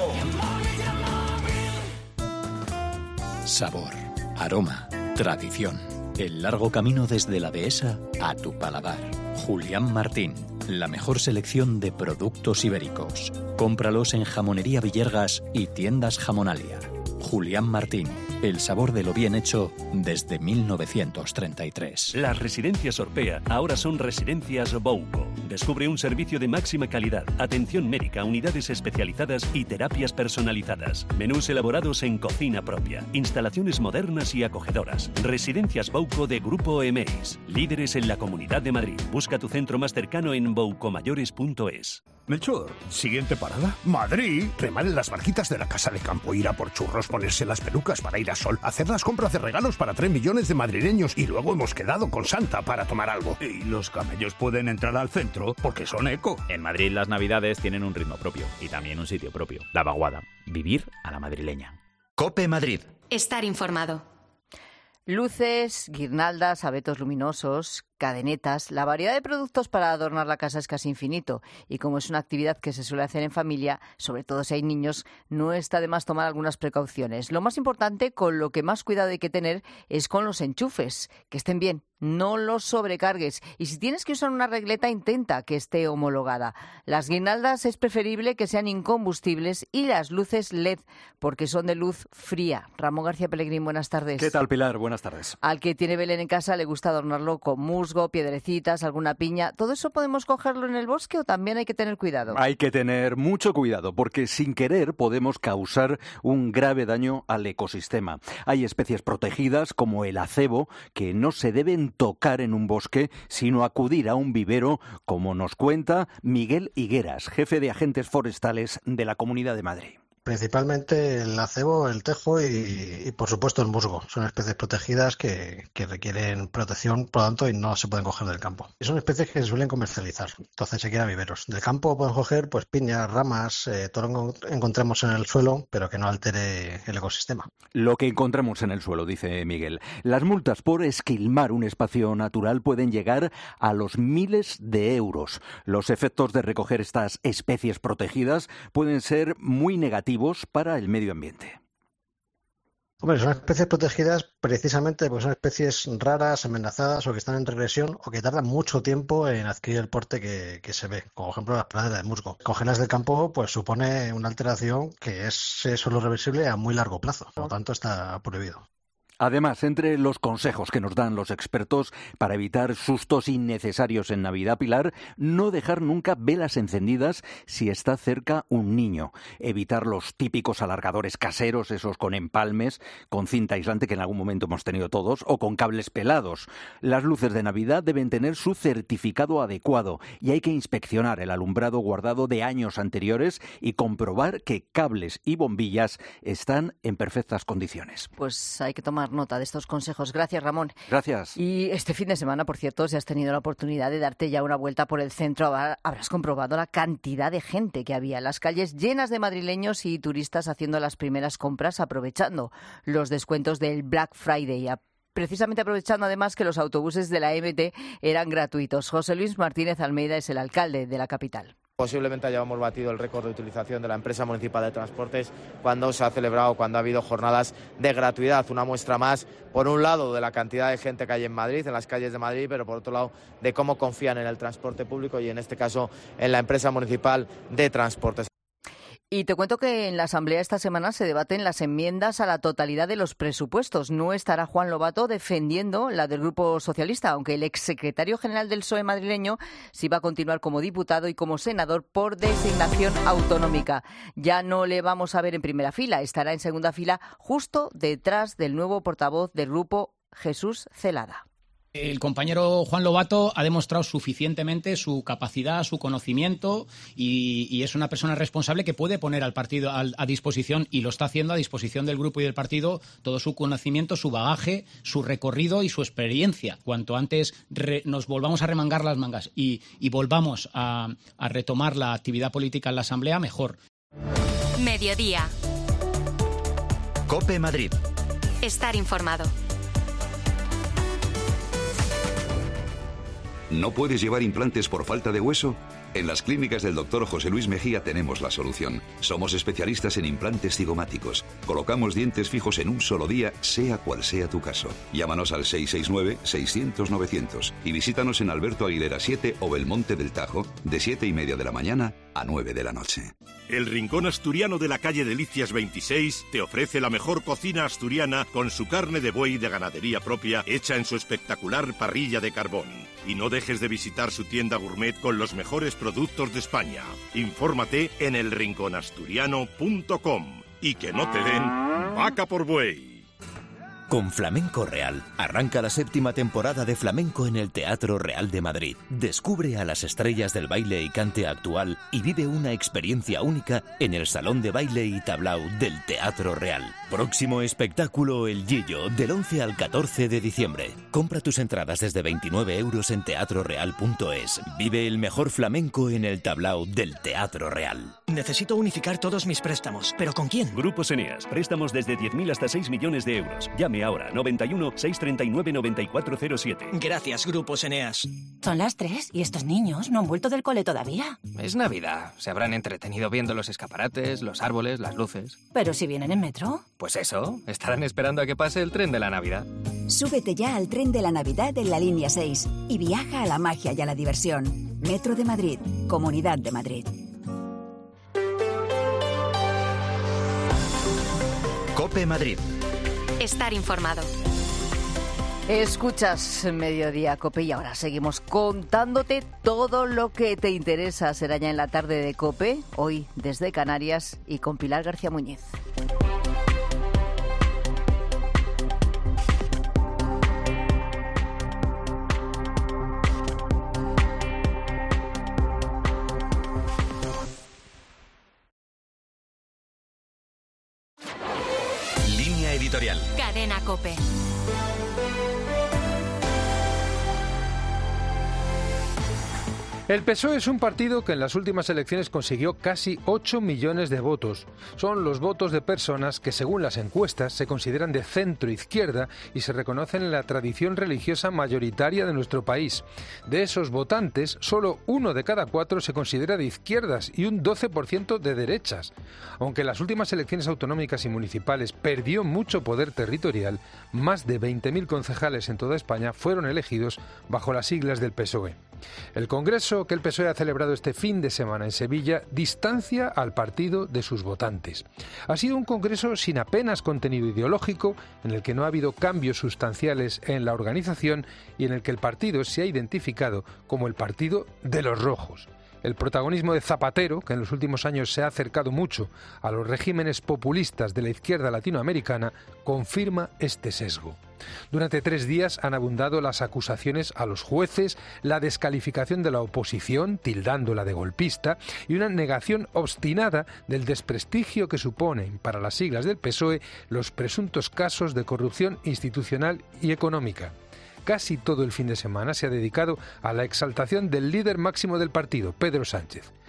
Sabor, aroma, tradición. El largo camino desde la dehesa a tu paladar. Julián Martín, la mejor selección de productos ibéricos. Cómpralos en Jamonería Villergas y Tiendas Jamonalia. Julián Martín, el sabor de lo bien hecho desde mil novecientos treinta y tres.
Las residencias Orpea ahora son residencias Bouco. Descubre un servicio de máxima calidad, atención médica, unidades especializadas y terapias personalizadas. Menús elaborados en cocina propia, instalaciones modernas y acogedoras. Residencias Bouco de Grupo Emeis, líderes en la Comunidad de Madrid. Busca tu centro más cercano en boucomayores punto es.
Melchor, ¿siguiente parada? Madrid. Remar en las barquitas de la Casa de Campo, ir a por churros, ponerse las pelucas para ir a Sol, hacer las compras de regalos para tres millones de madrileños y luego hemos quedado con Santa para tomar algo.
Y los camellos pueden entrar al centro porque son eco.
En Madrid las navidades tienen un ritmo propio y también un sitio propio. La Vaguada. Vivir a la madrileña.
COPE Madrid.
Estar informado.
Luces, guirnaldas, abetos luminosos, cadenetas. La variedad de productos para adornar la casa es casi infinito y como es una actividad que se suele hacer en familia, sobre todo si hay niños, no está de más tomar algunas precauciones. Lo más importante, con lo que más cuidado hay que tener, es con los enchufes, que estén bien, no los sobrecargues y si tienes que usar una regleta, intenta que esté homologada. Las guirnaldas es preferible que sean incombustibles y las luces L E D porque son de luz fría. Ramón García Pellegrín, buenas tardes.
¿Qué tal, Pilar? Buenas tardes.
Al que tiene Belén en casa le gusta adornarlo con mus musgo, piedrecitas, alguna piña. ¿Todo eso podemos cogerlo en el bosque o también hay que tener cuidado?
Hay que tener mucho cuidado porque sin querer podemos causar un grave daño al ecosistema. Hay especies protegidas como el acebo que no se deben tocar en un bosque, sino acudir a un vivero, como nos cuenta Miguel Higueras, jefe de agentes forestales de la Comunidad de Madrid.
Principalmente el acebo, el tejo y, y por supuesto el musgo. Son especies protegidas que, que requieren protección, por lo tanto, y no se pueden coger del campo. Y son especies que se suelen comercializar, entonces se quedan viveros. Del campo podemos coger pues piñas, ramas, eh, todo lo que encontremos en el suelo, pero que no altere el ecosistema.
Lo que encontramos en el suelo, dice Miguel. Las multas por esquilmar un espacio natural pueden llegar a los miles de euros. Los efectos de recoger estas especies protegidas pueden ser muy negativos para el medio ambiente.
Hombre, son especies protegidas precisamente porque son especies raras, amenazadas o que están en regresión o que tardan mucho tiempo en adquirir el porte que, que se ve, como por ejemplo las praderas de musgo. Cogerlas del campo pues supone una alteración que es solo reversible a muy largo plazo, por lo tanto está prohibido.
Además, entre los consejos que nos dan los expertos para evitar sustos innecesarios en Navidad, Pilar, no dejar nunca velas encendidas si está cerca un niño. Evitar los típicos alargadores caseros, esos con empalmes, con cinta aislante que en algún momento hemos tenido todos, o con cables pelados. Las luces de Navidad deben tener su certificado adecuado y hay que inspeccionar el alumbrado guardado de años anteriores y comprobar que cables y bombillas están en perfectas condiciones.
Pues hay que tomar nota de estos consejos. Gracias, Ramón.
Gracias.
Y este fin de semana, por cierto, si has tenido la oportunidad de darte ya una vuelta por el centro, habrás comprobado la cantidad de gente que había en las calles llenas de madrileños y turistas haciendo las primeras compras, aprovechando los descuentos del Black Friday. Precisamente aprovechando además que los autobuses de la M T eran gratuitos. José Luis Martínez Almeida es el alcalde de la capital.
Posiblemente hayamos batido el récord de utilización de la empresa municipal de transportes cuando se ha celebrado, cuando ha habido jornadas de gratuidad. Una muestra más, por un lado, de la cantidad de gente que hay en Madrid, en las calles de Madrid, pero por otro lado, de cómo confían en el transporte público y en este caso en la empresa municipal de transportes.
Y te cuento que en la Asamblea esta semana se debaten las enmiendas a la totalidad de los presupuestos. No estará Juan Lobato defendiendo la del Grupo Socialista, aunque el exsecretario general del P S O E madrileño sí va a continuar como diputado y como senador por designación autonómica. Ya no le vamos a ver en primera fila, estará en segunda fila justo detrás del nuevo portavoz del Grupo, Jesús Celada.
El compañero Juan Lobato ha demostrado suficientemente su capacidad, su conocimiento y, y es una persona responsable que puede poner al partido a, a disposición, y lo está haciendo a disposición del grupo y del partido, todo su conocimiento, su bagaje, su recorrido y su experiencia. Cuanto antes re, nos volvamos a remangar las mangas y, y volvamos a, a retomar la actividad política en la Asamblea, mejor.
Mediodía.
COPE Madrid.
Estar informado.
¿No puedes llevar implantes por falta de hueso? En las clínicas del doctor José Luis Mejía tenemos la solución. Somos especialistas en implantes cigomáticos. Colocamos dientes fijos en un solo día, sea cual sea tu caso. Llámanos al seis seis nueve, seiscientos, novecientos y visítanos en Alberto Aguilera siete o Belmonte del Tajo, de siete y media de la mañana a nueve de la noche.
El Rincón Asturiano de la calle Delicias veintiséis te ofrece la mejor cocina asturiana con su carne de buey de ganadería propia hecha en su espectacular parrilla de carbón. Y no dejes de visitar su tienda gourmet con los mejores productos de España. Infórmate en el rincón asturiano punto com y que no te den vaca por buey.
Con Flamenco Real, arranca la séptima temporada de Flamenco en el Teatro Real de Madrid. Descubre a las estrellas del baile y cante actual y vive una experiencia única en el Salón de Baile y Tablao del Teatro Real. Próximo espectáculo El Gillo, del once al catorce de diciembre. Compra tus entradas desde veintinueve euros en teatro real punto es. Vive el mejor flamenco en el Tablao del Teatro Real.
Necesito unificar todos mis préstamos, ¿pero con quién?
Grupos Eneas, préstamos desde diez mil hasta seis millones de euros. Llame ahora, noventa y uno, seiscientos treinta y nueve, noventa y cuatro cero siete.
Gracias, Grupos Eneas.
Son las tres y estos niños no han vuelto del cole todavía.
Es Navidad, se habrán entretenido viendo los escaparates, los árboles, las luces.
¿Pero si vienen en metro?
Pues eso, estarán esperando a que pase el tren de la Navidad.
Súbete ya al tren de la Navidad en la línea seis y viaja a la magia y a la diversión. Metro de Madrid, Comunidad de Madrid.
COPE Madrid.
Estar informado.
Escuchas Mediodía COPE y ahora seguimos contándote todo lo que te interesa. Será ya en la tarde de COPE, hoy desde Canarias y con Pilar García Muñiz.
Línea editorial.
Cadena COPE.
El P S O E es un partido que en las últimas elecciones consiguió casi ocho millones de votos. Son los votos de personas que, según las encuestas, se consideran de centro-izquierda y se reconocen en la tradición religiosa mayoritaria de nuestro país. De esos votantes, solo uno de cada cuatro se considera de izquierdas y un doce por ciento de derechas. Aunque en las últimas elecciones autonómicas y municipales perdió mucho poder territorial, más de veinte mil concejales en toda España fueron elegidos bajo las siglas del P S O E. El Congreso que el P S O E ha celebrado este fin de semana en Sevilla distancia al partido de sus votantes. Ha sido un congreso sin apenas contenido ideológico, en el que no ha habido cambios sustanciales en la organización y en el que el partido se ha identificado como el partido de los rojos. El protagonismo de Zapatero, que en los últimos años se ha acercado mucho a los regímenes populistas de la izquierda latinoamericana, confirma este sesgo. Durante tres días han abundado las acusaciones a los jueces, la descalificación de la oposición, tildándola de golpista, y una negación obstinada del desprestigio que suponen para las siglas del P S O E los presuntos casos de corrupción institucional y económica. Casi todo el fin de semana se ha dedicado a la exaltación del líder máximo del partido, Pedro Sánchez.